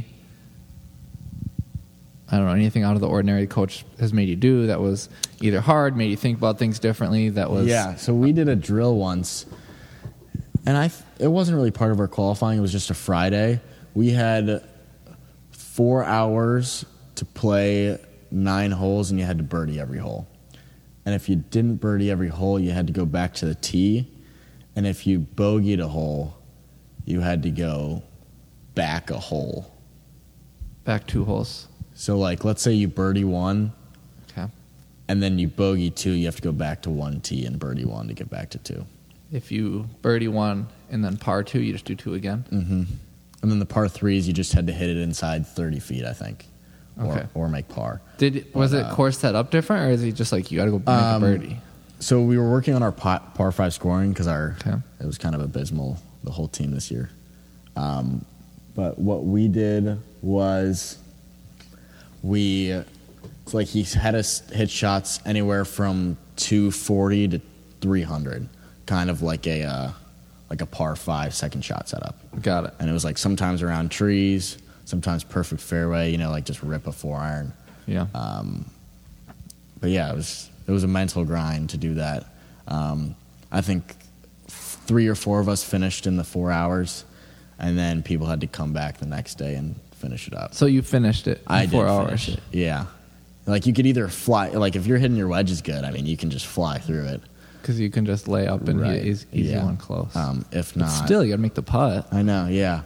Speaker 3: don't know, anything out of the ordinary the coach has made you do that was either hard, made you think about things differently, that was...
Speaker 4: Yeah, so we did a drill once, and it wasn't really part of our qualifying. It was just a Friday. We had 4 hours to play 9 holes, and you had to birdie every hole. And if you didn't birdie every hole, you had to go back to the tee. And if you bogeyed a hole, you had to go back a hole.
Speaker 3: Back 2 holes.
Speaker 4: So, like, let's say you birdie 1,
Speaker 3: Okay.
Speaker 4: and then you bogey 2, you have to go back to 1 tee and birdie 1 to get back to 2.
Speaker 3: If you birdie 1 and then par 2, you just do 2 again?
Speaker 4: Mm-hmm. And then the par 3s, you just had to hit it inside 30 feet, I think,
Speaker 3: Okay.
Speaker 4: or make par.
Speaker 3: Was it course set up different, or is he just like, you got to go make a birdie?
Speaker 4: So we were working on our par 5 scoring because
Speaker 3: Okay.
Speaker 4: it was kind of abysmal, the whole team this year. But what we did was he had us hit shots anywhere from 240 to 300, kind of like a par 5 second shot setup.
Speaker 3: Got it.
Speaker 4: And it was like sometimes around trees, sometimes perfect fairway, like just rip a 4-iron.
Speaker 3: Yeah.
Speaker 4: But yeah, it was a mental grind to do that. I think 3 or 4 of us finished in the 4 hours, and then people had to come back the next day and finish it up.
Speaker 3: So you finished it in
Speaker 4: I
Speaker 3: 4
Speaker 4: did
Speaker 3: hours.
Speaker 4: finish it. Yeah. Like you could either fly, like if you're hitting your wedges good, I mean, you can just fly through it.
Speaker 3: Because you can just lay up and
Speaker 4: Right.
Speaker 3: hit easy
Speaker 4: Yeah.
Speaker 3: one close.
Speaker 4: If
Speaker 3: But
Speaker 4: not,
Speaker 3: still, you got to make the putt.
Speaker 4: I know, yeah.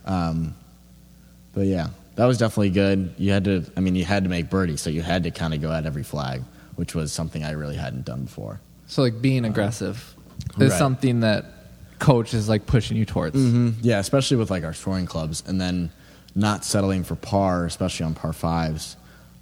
Speaker 4: But yeah, that was definitely good. You had to make birdie, so you had to kind of go at every flag, which was something I really hadn't done before.
Speaker 3: So like being aggressive is
Speaker 4: Right.
Speaker 3: something that coach is like pushing you towards.
Speaker 4: Yeah, especially with like our scoring clubs, and then not settling for par, especially on par 5s,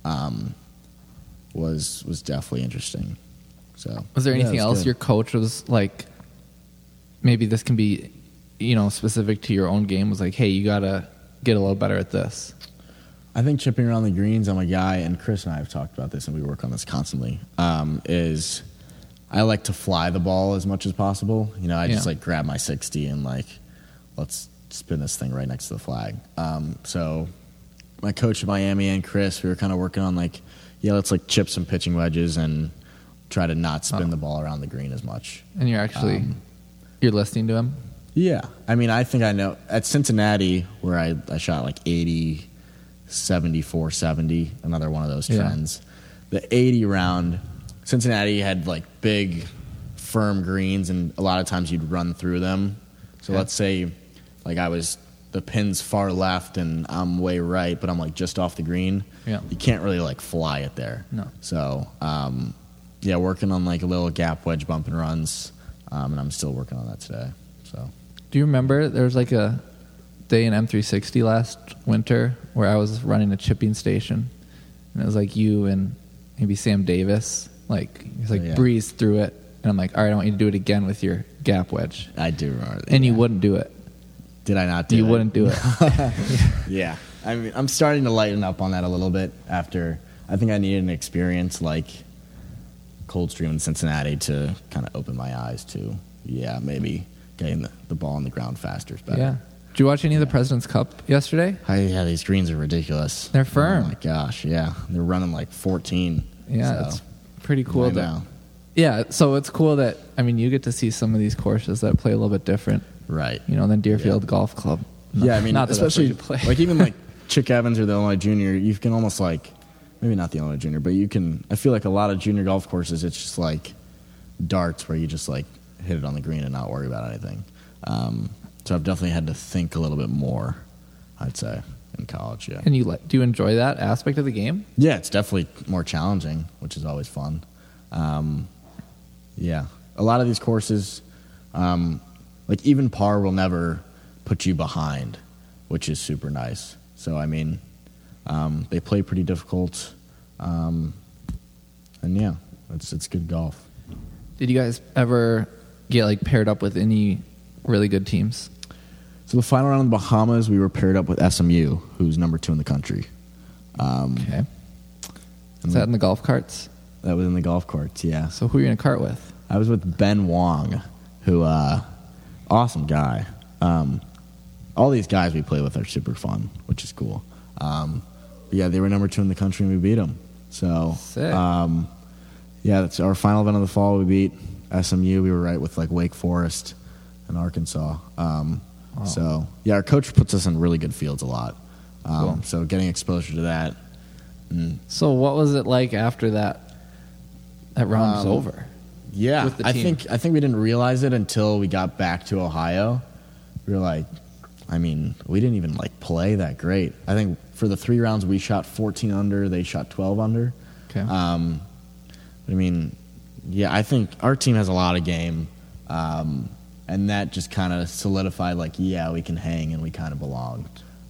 Speaker 4: was definitely interesting. So,
Speaker 3: Was there
Speaker 4: yeah,
Speaker 3: anything
Speaker 4: it was
Speaker 3: else
Speaker 4: good.
Speaker 3: your coach was like, maybe this can be, specific to your own game, was like, hey, you got to get a little better at this?
Speaker 4: I think chipping around the greens, I'm a guy, and Chris and I have talked about this, and we work on this constantly, is I like to fly the ball as much as possible. I just like grab my 60 and like, let's spin this thing right next to the flag. So my coach at Miami and Chris, we were kind of working on like, let's like chip some pitching wedges and try to not spin the ball around the green as much.
Speaker 3: And you're actually, you're listening to him?
Speaker 4: Yeah. I mean, I think I know. At Cincinnati, where I shot like 80, 74, 70, another one of those trends. The 80 round, Cincinnati had like big, firm greens, and a lot of times you'd run through them. So let's say like the pin's far left and I'm way right, but I'm like just off the green.
Speaker 3: Yeah.
Speaker 4: You can't really like fly it there.
Speaker 3: No.
Speaker 4: So, yeah, working on like a little gap wedge bump and runs, and I'm still working on that today. So,
Speaker 3: Do you remember there was like a day in M360 last winter where I was running a chipping station, and it was like you and maybe Sam Davis, like he's like
Speaker 4: yeah.
Speaker 3: breezed through it, and I'm like, all right, I want you to do it again with your gap wedge,
Speaker 4: I do remember that.
Speaker 3: and you wouldn't do it.
Speaker 4: Did I not do it?
Speaker 3: You wouldn't do it.
Speaker 4: Yeah. I mean, I'm starting to lighten up on that a little bit after I think I needed an experience like Coldstream and Cincinnati to kind of open my eyes to, maybe getting the ball on the ground faster is better.
Speaker 3: Yeah. Did you watch any of the President's Cup yesterday?
Speaker 4: Yeah, these greens are ridiculous.
Speaker 3: They're firm.
Speaker 4: Oh my gosh, yeah. They're running like 14.
Speaker 3: Yeah,
Speaker 4: so.
Speaker 3: it's pretty cool.
Speaker 4: I know.
Speaker 3: Yeah, so it's cool that, I mean, you get to see some of these courses that play a little bit different,
Speaker 4: Right.
Speaker 3: than Deerfield Golf Club.
Speaker 4: Yeah, I mean,
Speaker 3: Not that that's where
Speaker 4: especially
Speaker 3: you play.
Speaker 4: like even like Chick Evans or the Illinois Junior, you can almost like, maybe not the Illinois Junior, but I feel like a lot of junior golf courses, it's just like darts where you just like hit it on the green and not worry about anything. So I've definitely had to think a little bit more, I'd say, in college, yeah.
Speaker 3: And do you enjoy that aspect of the game?
Speaker 4: Yeah, it's definitely more challenging, which is always fun. Yeah, a lot of these courses, like even par will never put you behind, which is super nice. So, I mean, they play pretty difficult, and yeah, it's good golf.
Speaker 3: Did you guys ever get like paired up with any really good teams?
Speaker 4: So the final round in the Bahamas, we were paired up with SMU, who's number 2 in the country.
Speaker 3: Okay. Is that in the golf carts?
Speaker 4: That was in the golf carts, yeah.
Speaker 3: So who are you in a cart with?
Speaker 4: I was with Ben Wong, who, awesome guy. All these guys we play with are super fun, which is cool. Yeah, they were number 2 in the country and we beat them. So,
Speaker 3: Sick.
Speaker 4: yeah, that's our final event of the fall. We beat SMU. We were right with like Wake Forest and Arkansas. So, yeah, our coach puts us in really good fields a lot.
Speaker 3: Cool.
Speaker 4: So getting exposure to that.
Speaker 3: So what was it like after that round was over?
Speaker 4: Yeah,
Speaker 3: With the
Speaker 4: I
Speaker 3: team.
Speaker 4: think we didn't realize it until we got back to Ohio. We were like, I mean, we didn't even like play that great. I think for the 3 rounds we shot 14 under, they shot 12 under.
Speaker 3: Okay.
Speaker 4: I mean, yeah, I think our team has a lot of game, and that just kind of solidified like, yeah, we can hang and we kind of belonged.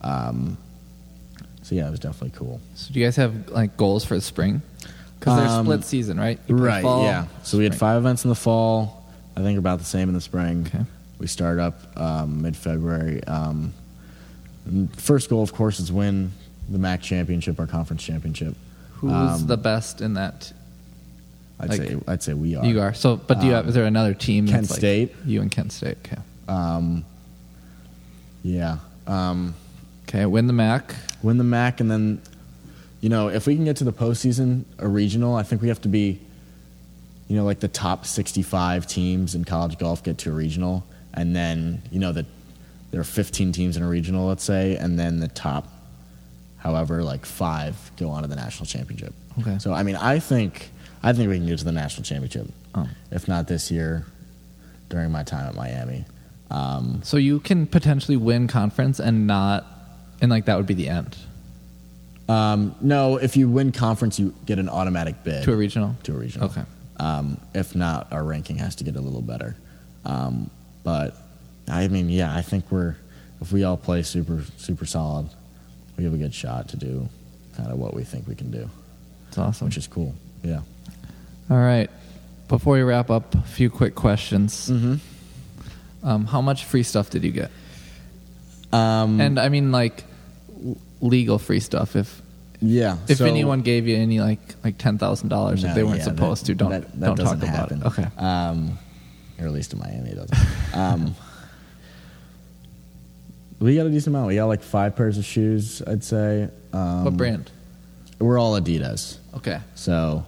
Speaker 4: So yeah, it was definitely cool.
Speaker 3: So do you guys have like goals for the spring? Because they're split season, right? You play
Speaker 4: Right,
Speaker 3: fall,
Speaker 4: yeah. So we had
Speaker 3: spring.
Speaker 4: 5 events in the fall. I think about the same in the spring.
Speaker 3: Okay.
Speaker 4: We start up mid-February. First goal, of course, is win the MAC championship, our conference championship.
Speaker 3: Who's the best in that?
Speaker 4: I'd say we are.
Speaker 3: You are. So, but do you have? Is there another team?
Speaker 4: Kent
Speaker 3: that's
Speaker 4: State.
Speaker 3: Like you and Kent State. Okay.
Speaker 4: Yeah.
Speaker 3: Okay. Win the MAC.
Speaker 4: Win the MAC, and then, if we can get to the postseason, a regional, I think we have to be, like the top 65 teams in college golf get to a regional, and then, there are 15 teams in a regional, let's say, and then the top, however, like 5 go on to the national championship.
Speaker 3: Okay.
Speaker 4: So, I mean, I think we can get to the national championship.
Speaker 3: Oh.
Speaker 4: If not this year, during my time at Miami.
Speaker 3: So you can potentially win conference and not, and like that would be the end
Speaker 4: No, if you win conference, you get an automatic bid.
Speaker 3: to a regional.
Speaker 4: To a regional.
Speaker 3: Okay.
Speaker 4: If not, our ranking has to get a little better. But I mean, yeah, I think if we all play super, super solid, we have a good shot to do kind of what we think we can do,
Speaker 3: It's awesome.
Speaker 4: which is cool. Yeah.
Speaker 3: All right. Before we wrap up, a few quick questions.
Speaker 4: Mm-hmm.
Speaker 3: How much free stuff did you get?
Speaker 4: Um,
Speaker 3: And I mean, like legal free stuff. If
Speaker 4: so-
Speaker 3: anyone gave you any like $10,000 if
Speaker 4: No,
Speaker 3: they weren't
Speaker 4: yeah,
Speaker 3: supposed to, don't
Speaker 4: that
Speaker 3: talk
Speaker 4: doesn't
Speaker 3: about
Speaker 4: happen.
Speaker 3: it. Okay.
Speaker 4: Or at least in Miami, it doesn't. We got a decent amount. We got like 5 pairs of shoes, I'd say.
Speaker 3: What brand?
Speaker 4: We're all Adidas.
Speaker 3: Okay.
Speaker 4: So,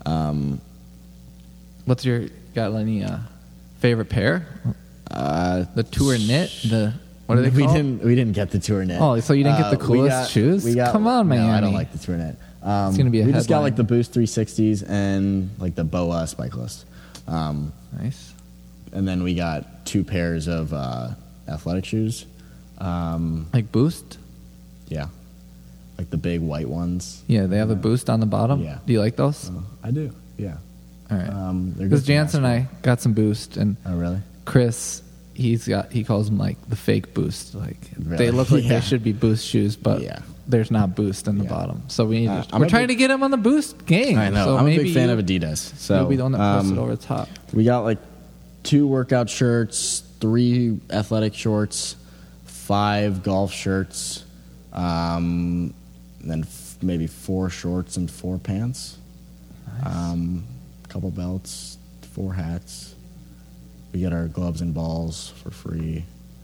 Speaker 3: What's your got any favorite pair? The Tour Knit. What are they
Speaker 4: we
Speaker 3: called?
Speaker 4: We didn't get the Tour Knit.
Speaker 3: Oh, so you didn't get the coolest shoes? Come on,
Speaker 4: No, I
Speaker 3: Miami.
Speaker 4: don't like the Tour Knit.
Speaker 3: It's gonna be a
Speaker 4: We just got
Speaker 3: headline.
Speaker 4: like the Boost 360s and like the BOA Spikeless.
Speaker 3: Nice.
Speaker 4: And then we got 2 pairs of athletic shoes.
Speaker 3: Like Boost?
Speaker 4: Yeah. Like the big white ones.
Speaker 3: Yeah, they have a Boost on the bottom.
Speaker 4: Yeah.
Speaker 3: Do you like those?
Speaker 4: I do, yeah.
Speaker 3: All right.
Speaker 4: They're good
Speaker 3: Because
Speaker 4: for
Speaker 3: Jansen and I
Speaker 4: basketball.
Speaker 3: got some Boost, and
Speaker 4: Oh, really?
Speaker 3: Chris, he calls them like the fake Boost. Like
Speaker 4: Really?
Speaker 3: they look like
Speaker 4: Yeah.
Speaker 3: they should be Boost shoes, but
Speaker 4: Yeah.
Speaker 3: there's not Boost in the
Speaker 4: Yeah.
Speaker 3: bottom. So we need.
Speaker 4: I'm
Speaker 3: We're
Speaker 4: a
Speaker 3: trying
Speaker 4: big-
Speaker 3: to get him on the Boost gang.
Speaker 4: I know.
Speaker 3: So
Speaker 4: I'm a
Speaker 3: maybe
Speaker 4: big fan
Speaker 3: you-
Speaker 4: of Adidas. So
Speaker 3: You'll be the one that posts it over the top.
Speaker 4: we got like 2 workout shirts, 3 athletic shorts, 5 golf shirts, then maybe 4 shorts and 4 pants. A couple belts, 4 hats. We get our gloves and balls for free.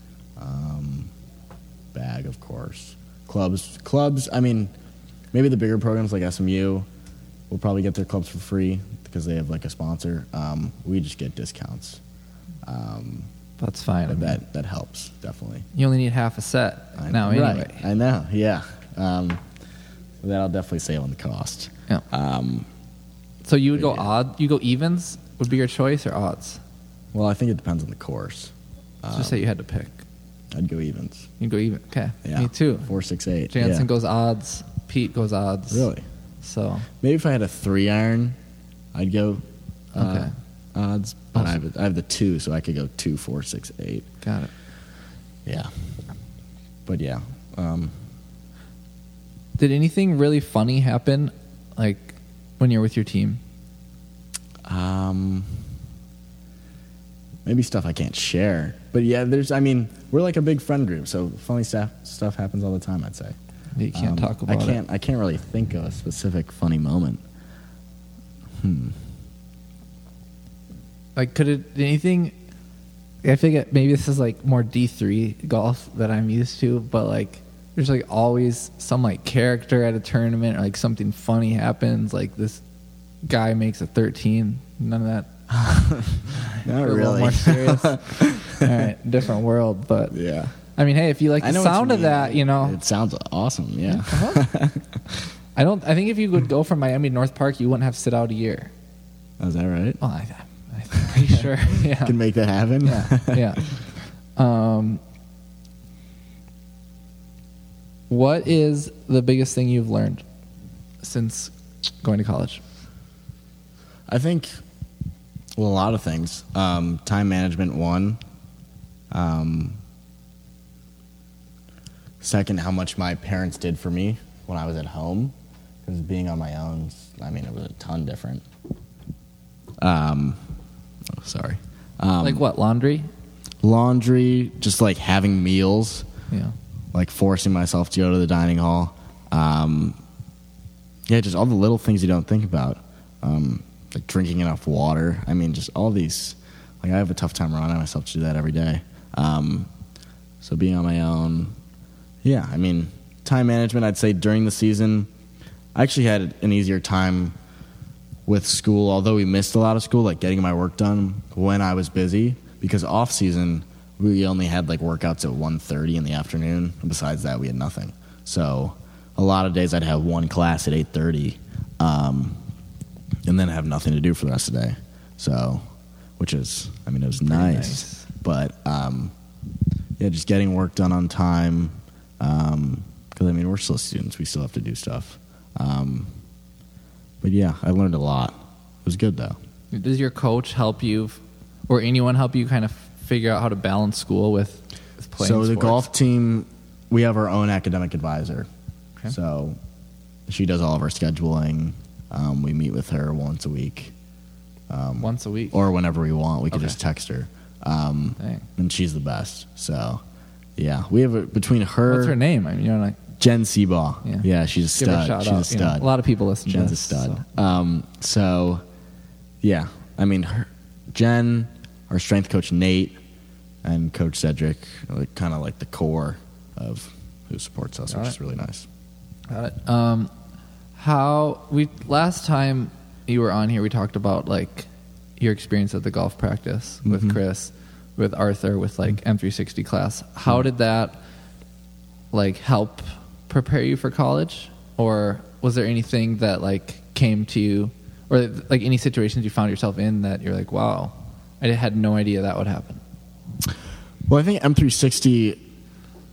Speaker 4: Bag, of course. Clubs. I mean, maybe the bigger programs like SMU will probably get their clubs for free because they have like a sponsor. We just get discounts.
Speaker 3: That's fine. I mean,
Speaker 4: That helps definitely.
Speaker 3: you only need half a set now
Speaker 4: Right.
Speaker 3: anyway.
Speaker 4: I know. Yeah. That'll definitely save on the cost.
Speaker 3: Yeah. So you would go
Speaker 4: yeah.
Speaker 3: odd. You go evens would be your choice, or odds?
Speaker 4: Well, I think it depends on the course.
Speaker 3: Just say you had to pick.
Speaker 4: I'd go evens.
Speaker 3: You go even. Okay.
Speaker 4: Yeah.
Speaker 3: Me too.
Speaker 4: 4, 6, 8.
Speaker 3: Jansen
Speaker 4: yeah.
Speaker 3: goes odds. Pete goes odds.
Speaker 4: Really?
Speaker 3: So
Speaker 4: Maybe if I had a 3 iron, I'd go
Speaker 3: Okay.
Speaker 4: odds. But
Speaker 3: Awesome.
Speaker 4: I have the 2, so I could go 2, 4, 6, 8.
Speaker 3: got it.
Speaker 4: Yeah. But yeah.
Speaker 3: Did anything really funny happen, like when you're with your team?
Speaker 4: Maybe stuff I can't share. But yeah, we're like a big friend group, so funny stuff happens all the time, I'd say.
Speaker 3: That you can't talk about it.
Speaker 4: I can't really think of a specific funny moment.
Speaker 3: Like, did anything? I think maybe this is like more D3 golf that I'm used to, but like, there's like always some like character at a tournament, or like something funny happens. Like this guy makes a 13. None of that.
Speaker 4: Not
Speaker 3: We're a little
Speaker 4: really.
Speaker 3: more serious. All right, different world, but
Speaker 4: Yeah.
Speaker 3: I mean, hey, if you like
Speaker 4: I
Speaker 3: the
Speaker 4: know what
Speaker 3: sound
Speaker 4: you
Speaker 3: of
Speaker 4: mean.
Speaker 3: that, you know,
Speaker 4: It sounds awesome, yeah.
Speaker 3: I think if you would go from Miami to North Park, you wouldn't have sit out a year.
Speaker 4: Oh, is that right?
Speaker 3: Well, I'm pretty sure. Yeah.
Speaker 4: Can make that happen?
Speaker 3: Yeah. What is the biggest thing you've learned since going to college?
Speaker 4: I think, well, a lot of things. Time management, one. Second, how much my parents did for me when I was at home. Because being on my own, it was a ton different. Sorry.
Speaker 3: Like what, laundry?
Speaker 4: Laundry, just like having meals,
Speaker 3: Yeah.
Speaker 4: like forcing myself to go to the dining hall. Just all the little things you don't think about. Like drinking enough water. Just all these. Like I have a tough time reminding myself to do that every day. So being on my own. Yeah, time management, I'd say during the season, I actually had an easier time with school, although we missed a lot of school, like getting my work done when I was busy, because off season we only had like workouts at 1:30 in the afternoon, and besides that we had nothing. So a lot of days I'd have one class at 8:30, and then have nothing to do for the rest of the day. So, which is, it was nice. But just getting work done on time, because we're still students, we still have to do stuff. But yeah, I learned a lot. It was good though.
Speaker 3: Does your coach help you, or anyone help you kind of figure out how to balance school with playing
Speaker 4: So the
Speaker 3: sports?
Speaker 4: golf team, we have our own academic advisor.
Speaker 3: Okay.
Speaker 4: So she does all of our scheduling. We meet with her once a week.
Speaker 3: Once a week?
Speaker 4: Or whenever we want. We can
Speaker 3: Okay.
Speaker 4: just text her.
Speaker 3: Dang.
Speaker 4: And she's the best. So, yeah. We have between her...
Speaker 3: What's her name? Like,
Speaker 4: Jen Seabaugh. Yeah, she's a
Speaker 3: give her a
Speaker 4: stud.
Speaker 3: shout
Speaker 4: She's
Speaker 3: out.
Speaker 4: a stud.
Speaker 3: A lot of people listen
Speaker 4: Jen's
Speaker 3: to
Speaker 4: a
Speaker 3: this.
Speaker 4: stud. So, yeah. Jen, our strength coach Nate, and Coach Cedric are kind of like the core of who supports us, which is really nice.
Speaker 3: Got it. Last time you were on here, we talked about like your experience at the golf practice with Chris, with Arthur, with like M360 class. How did that like help prepare you for college, or was there anything that like came to you, or like any situations you found yourself in that you're like, wow, I had no idea that would happen?
Speaker 4: Well, I think M360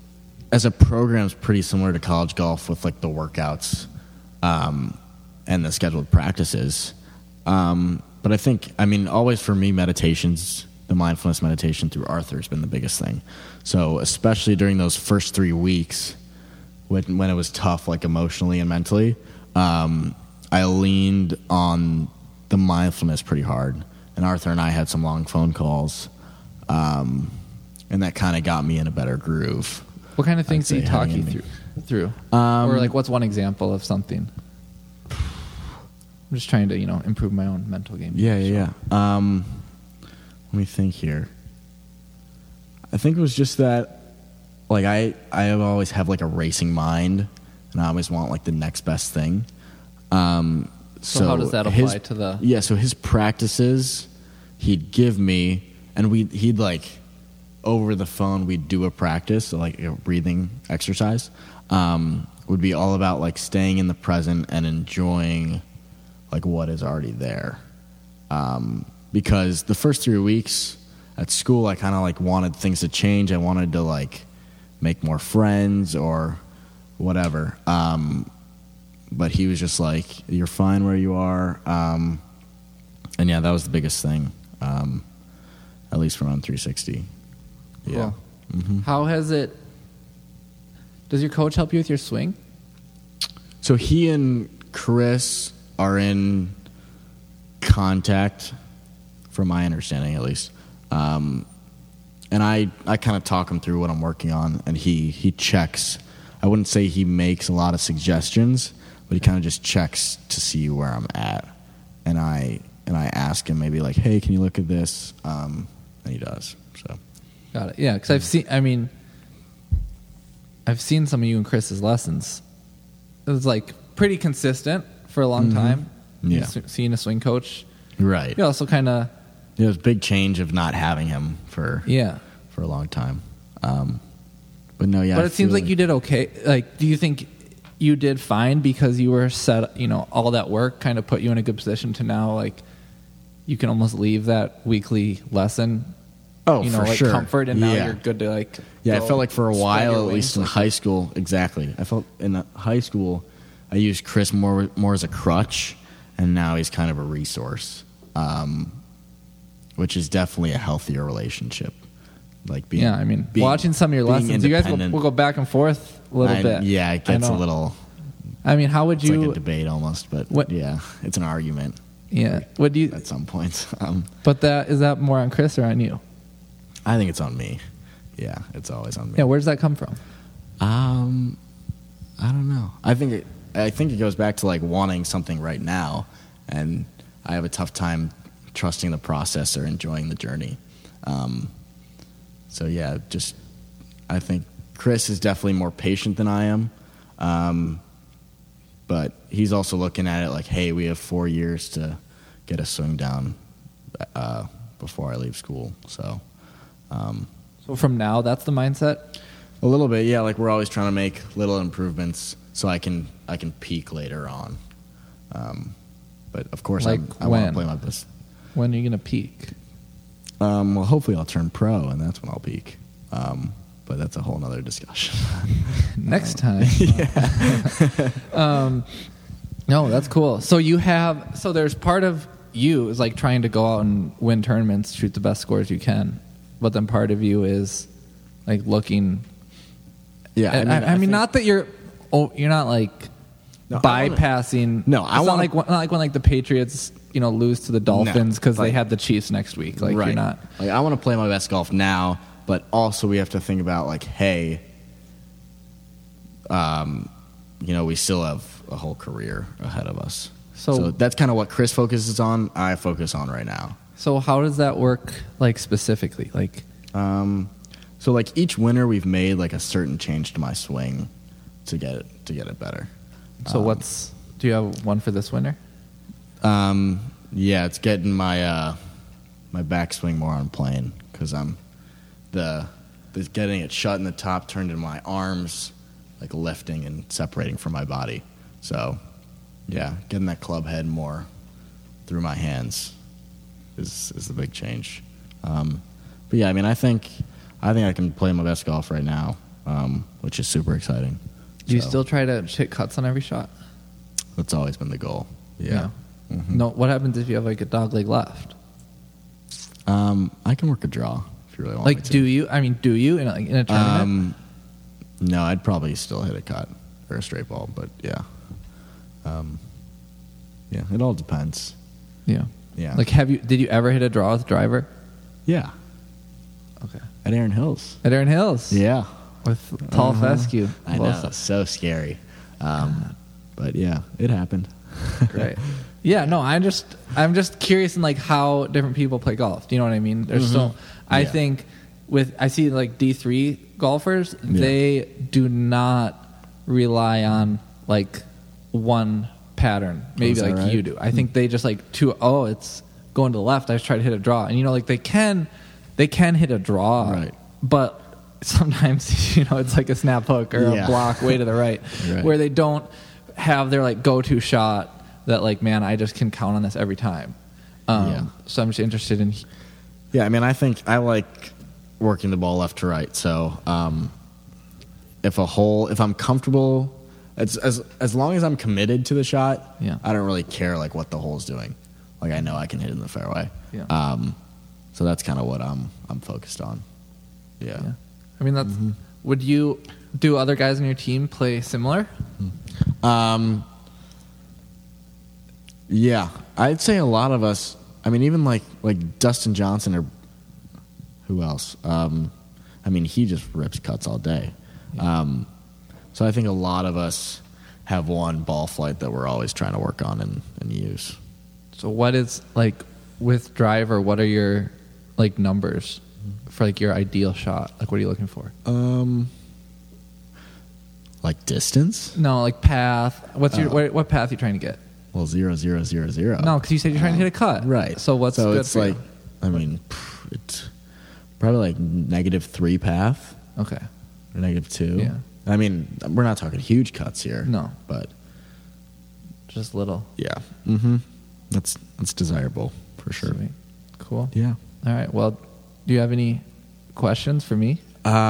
Speaker 4: as a program, it's pretty similar to college golf with like the workouts and the scheduled practices. But I think, always for me, meditations, the mindfulness meditation through Arthur has been the biggest thing. So especially during those first 3 weeks when it was tough, like emotionally and mentally, I leaned on the mindfulness pretty hard. And Arthur and I had some long phone calls, and that kind of got me in a better groove.
Speaker 3: What kind of things do you talk you through? Or like, what's one example of something? I'm just trying to, improve my own mental game.
Speaker 4: Yeah. Let me think here. I think it was just that, like, I always have like a racing mind, and I always want like the next best thing.
Speaker 3: So how does that apply to the?
Speaker 4: Yeah, so his practices, he'd give me, and he'd like over the phone we'd do a practice, so like a breathing exercise. Would be all about like staying in the present and enjoying like what is already there. Because the first 3 weeks at school, I kind of like wanted things to change. I wanted to like make more friends or whatever. But he was just like, you're fine where you are. And yeah, that was the biggest thing, at least from on 360. Yeah.
Speaker 3: Cool.
Speaker 4: Mm-hmm.
Speaker 3: How has it, does your coach help you with your swing?
Speaker 4: So he and Chris are in contact, from my understanding at least. And I kind of talk him through what I'm working on, and he checks. I wouldn't say he makes a lot of suggestions, but he kind of just checks to see where I'm at. And I ask him maybe like, hey, can you look at this? And he does. So
Speaker 3: Got it. Yeah, because I've seen some of you and Chris's lessons. It was like pretty consistent for a long time.
Speaker 4: Yeah.
Speaker 3: Seeing a swing coach.
Speaker 4: Right.
Speaker 3: You also kind of.
Speaker 4: It was a big change of not having him for a long time. But no, yeah.
Speaker 3: But it seems like you did okay. Like, do you think you did fine because you were set? All that work kind of put you in a good position to now, like, you can almost leave that weekly lesson.
Speaker 4: Oh, for
Speaker 3: like
Speaker 4: sure.
Speaker 3: Comfort, and now you're good to like.
Speaker 4: Yeah, I felt like for a while, at least in high school, exactly. I felt in high school, I used Chris more as a crutch, and now he's kind of a resource, which is definitely a healthier relationship. Like being,
Speaker 3: watching some of your lessons, you guys will go back and forth a little bit.
Speaker 4: Yeah, it gets a little.
Speaker 3: How would you?
Speaker 4: It's like a debate almost, but yeah, it's an argument.
Speaker 3: Yeah, what do you?
Speaker 4: At some points.
Speaker 3: But is that more on Chris or on you?
Speaker 4: I think it's on me. Yeah, it's always on me.
Speaker 3: Yeah, where does that come from?
Speaker 4: I don't know. I think it goes back to like wanting something right now, and I have a tough time trusting the process or enjoying the journey. So yeah, I think Chris is definitely more patient than I am, but he's also looking at it like, hey, we have 4 years to get a swing down before I leave school. So
Speaker 3: from now, that's the mindset.
Speaker 4: A little bit, yeah. Like we're always trying to make little improvements so I can peak later on. But of course, I want to play my best.
Speaker 3: When are you going to peak?
Speaker 4: Well, hopefully I'll turn pro, and that's when I'll peak. But that's a whole nother discussion.
Speaker 3: Next time. No, that's cool. So there's part of you is like trying to go out and win tournaments, shoot the best scores you can. But then part of you is like looking.
Speaker 4: Yeah,
Speaker 3: I mean, not that you're not like bypassing.
Speaker 4: It's
Speaker 3: not like when like the Patriots, lose to the Dolphins because they had the Chiefs next week. Like,
Speaker 4: right.
Speaker 3: You're not.
Speaker 4: Like, I want to play my best golf now, but also we have to think about like, hey, we still have a whole career ahead of us. So that's kind of what Chris focuses on. I focus on right now.
Speaker 3: So how does that work, like specifically? Like,
Speaker 4: so like each winter we've made like a certain change to my swing to get it better.
Speaker 3: So do you have one for this winter?
Speaker 4: Yeah, it's getting my my backswing more on plane because I'm getting it shut in the top, turned into my arms, like lifting and separating from my body. So yeah, getting that club head more through my hands is the big change. But yeah, I think I can play my best golf right now. which is super exciting.
Speaker 3: Do you
Speaker 4: So,
Speaker 3: still try to hit cuts on every shot?
Speaker 4: That's always been the goal. Yeah.
Speaker 3: No. What happens if you have like a dog leg left?
Speaker 4: I can work a draw if you really want me
Speaker 3: Like,
Speaker 4: to.
Speaker 3: do you in a tournament?
Speaker 4: No, I'd probably still hit a cut or a straight ball, but yeah. Yeah, it all depends.
Speaker 3: Yeah.
Speaker 4: Yeah.
Speaker 3: Like, did you ever hit a draw with driver?
Speaker 4: Yeah.
Speaker 3: Okay.
Speaker 4: At Aaron Hills.
Speaker 3: At Aaron Hills?
Speaker 4: Yeah.
Speaker 3: With tall fescue.
Speaker 4: I know. So scary. But yeah, it happened.
Speaker 3: Great. Yeah, no, I'm just curious in like how different people play golf. Do you know what I mean? There's I think I see like D3 golfers, they do not rely on like one pattern, maybe
Speaker 4: that
Speaker 3: like
Speaker 4: right?
Speaker 3: you do. I think they just like it's going to the left, I just try to hit a draw. And like they can hit a draw,
Speaker 4: Right.
Speaker 3: but sometimes it's like a snap hook or a block way to the right,
Speaker 4: Right.
Speaker 3: where they don't have their like go-to shot that like, man, I just can count on this every time. So I'm just interested in.
Speaker 4: Yeah, I mean, I think I like working the ball left to right. So if I'm comfortable, as long as I'm committed to the shot, I don't really care like what the hole's doing. Like I know I can hit it in the fairway.
Speaker 3: Yeah.
Speaker 4: So that's kind of what I'm focused on. Yeah.
Speaker 3: I mean, that's. Would you do other guys on your team play similar?
Speaker 4: Yeah, I'd say a lot of us. I mean, even like Dustin Johnson or who else? I mean, he just rips cuts all day. So I think a lot of us have one ball flight that we're always trying to work on and use.
Speaker 3: So what is like with driver? What are your like numbers for like your ideal shot? Like, what are you looking for?
Speaker 4: Like distance?
Speaker 3: No, like path. What's what path are you trying to get?
Speaker 4: Well, 0, 0, 0, 0.
Speaker 3: No, because you said you're trying to hit a cut.
Speaker 4: Right.
Speaker 3: So what's good
Speaker 4: it's
Speaker 3: for
Speaker 4: like,
Speaker 3: you?
Speaker 4: I mean, it's probably like -3 path
Speaker 3: Okay.
Speaker 4: or -2.
Speaker 3: Yeah.
Speaker 4: I mean, we're not talking huge cuts here.
Speaker 3: No.
Speaker 4: But
Speaker 3: Just little.
Speaker 4: yeah. That's desirable for sure.
Speaker 3: Sweet. Cool.
Speaker 4: Yeah.
Speaker 3: All right. Well, do you have any questions for me?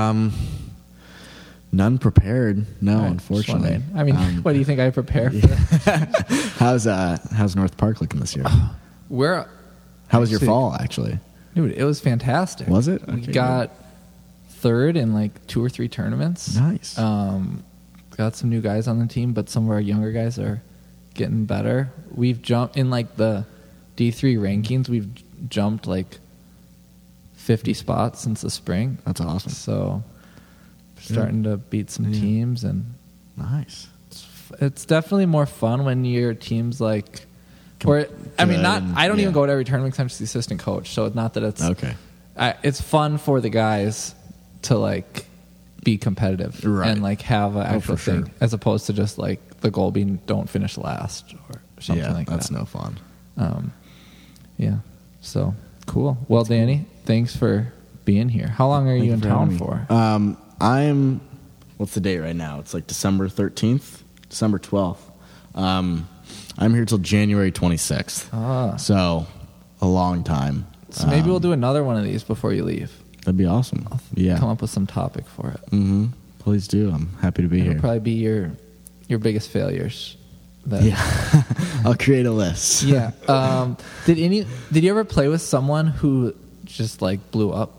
Speaker 4: None prepared. No,
Speaker 3: All right,
Speaker 4: unfortunately.
Speaker 3: just wondering. I mean, what do you think I prepare for?
Speaker 4: How's North Park looking this year?
Speaker 3: We're
Speaker 4: How was your
Speaker 3: actually-
Speaker 4: fall, actually?
Speaker 3: Dude, it was fantastic.
Speaker 4: Was it?
Speaker 3: We
Speaker 4: Okay,
Speaker 3: got third in like 2 or 3 tournaments.
Speaker 4: Nice.
Speaker 3: Got some new guys on the team, but some of our younger guys are getting better. We've jumped in like the D3 rankings. We've jumped like 50 spots since the spring.
Speaker 4: That's awesome.
Speaker 3: So starting to beat some teams, and
Speaker 4: Nice.
Speaker 3: it's definitely more fun when your team's like. Or I mean, not. I don't even go to every tournament because I'm just the assistant coach. So it's not that it's
Speaker 4: Okay.
Speaker 3: It's fun for the guys to like be competitive
Speaker 4: Right.
Speaker 3: and like have an actual
Speaker 4: for
Speaker 3: thing,
Speaker 4: sure.
Speaker 3: as opposed to just like the goal being don't finish last or something
Speaker 4: Yeah,
Speaker 3: like
Speaker 4: that's
Speaker 3: that.
Speaker 4: no fun.
Speaker 3: Yeah. So cool. Well, Danny, thanks for being here. How long are you in town for?
Speaker 4: I'm. What's the date right now? It's like December 13th, December 12th. I'm here till January 26th.
Speaker 3: Ah.
Speaker 4: So a long time.
Speaker 3: So maybe we'll do another one of these before you leave.
Speaker 4: That'd be awesome. Yeah.
Speaker 3: Come up with some topic for it.
Speaker 4: Mm-hmm. Please do. I'm happy to be
Speaker 3: It'll
Speaker 4: here.
Speaker 3: probably be your biggest failures.
Speaker 4: Yeah. I'll create a list.
Speaker 3: Yeah. Did you ever play with someone who just like blew up?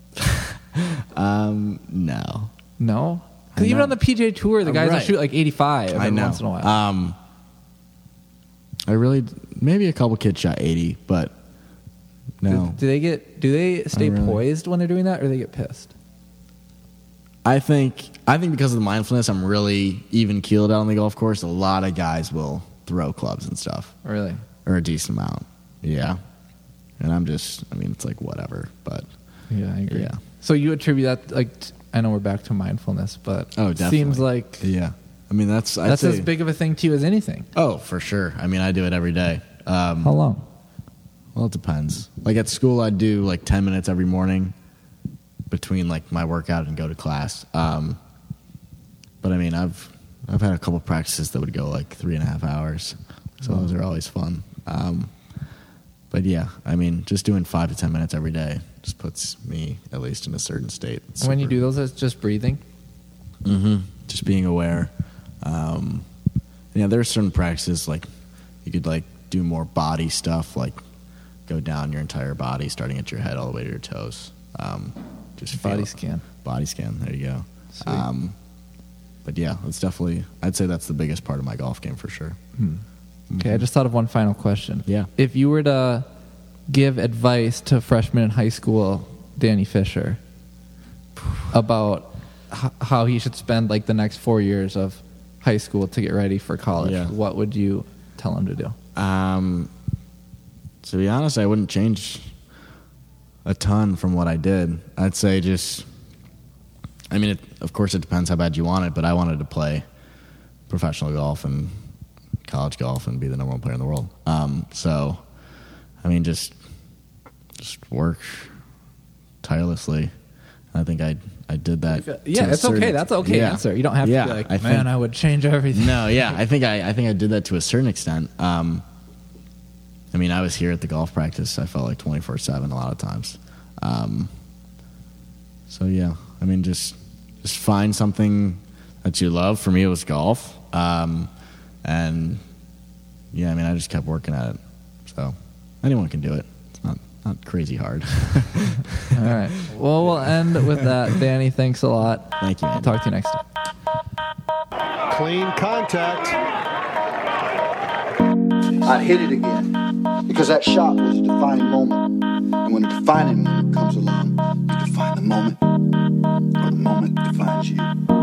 Speaker 4: No.
Speaker 3: No. Because even
Speaker 4: know.
Speaker 3: on the PGA Tour, the guys will
Speaker 4: Right.
Speaker 3: shoot like 85
Speaker 4: I
Speaker 3: every
Speaker 4: know.
Speaker 3: once in a while.
Speaker 4: I really maybe a couple kids shot 80, but no.
Speaker 3: Do they stay
Speaker 4: really-
Speaker 3: poised when they're doing that, or they get pissed?
Speaker 4: I think because of the mindfulness, I'm really even keeled out on the golf course. A lot of guys will throw clubs and stuff,
Speaker 3: Really?
Speaker 4: or a decent amount. Yeah, and I'm just, I mean, it's like whatever. But
Speaker 3: Yeah, I agree.
Speaker 4: Yeah.
Speaker 3: So you attribute that like I know we're back to mindfulness, but
Speaker 4: oh,
Speaker 3: it
Speaker 4: definitely.
Speaker 3: seems like
Speaker 4: yeah. I mean, that's
Speaker 3: that's as big of a thing to you as anything.
Speaker 4: Oh, for sure. I mean, I do it every day.
Speaker 3: How long?
Speaker 4: Well, it depends. Like at school, I do like 10 minutes every morning between like my workout and go to class. But I mean, I've had a couple practices that would go like 3.5 hours, so those are always fun. But yeah, I mean, just doing 5 to 10 minutes every day just puts me at least in a certain state. It's
Speaker 3: When you
Speaker 4: super-
Speaker 3: do those, it's just breathing.
Speaker 4: Just being aware. There are certain practices like you could like do more body stuff, like go down your entire body, starting at your head all the way to your toes. Just
Speaker 3: Body scan.
Speaker 4: Body scan. There you go.
Speaker 3: Sweet.
Speaker 4: But yeah, it's definitely. I'd say that's the biggest part of my golf game for sure.
Speaker 3: Okay, I just thought of one final question.
Speaker 4: Yeah.
Speaker 3: If you were to give advice to freshman in high school, Danny Fisher, about how he should spend like the next 4 years of high school to get ready for college, what would you tell him to do?
Speaker 4: To be honest, I wouldn't change a ton from what I did. I'd say just, of course it depends how bad you want it, but I wanted to play professional golf and college golf and be the number one player in the world. Just work tirelessly. I think I did that.
Speaker 3: Yeah, it's okay. That's an okay answer. You don't have to be like, I would change everything.
Speaker 4: No, yeah. I think I did that to a certain extent. I was here at the golf practice. I felt like 24/7 a lot of times. Just find something that you love. For me, it was golf. I just kept working at it. So anyone can do it. It's not crazy hard.
Speaker 3: All right. Well, we'll end with that. Danny, thanks a lot.
Speaker 4: Thank you, man.
Speaker 3: I'll talk to you next time.
Speaker 1: Clean contact.
Speaker 2: I'd hit it again because that shot was a defining moment. And when a defining moment comes along, you define the moment, or the moment defines you.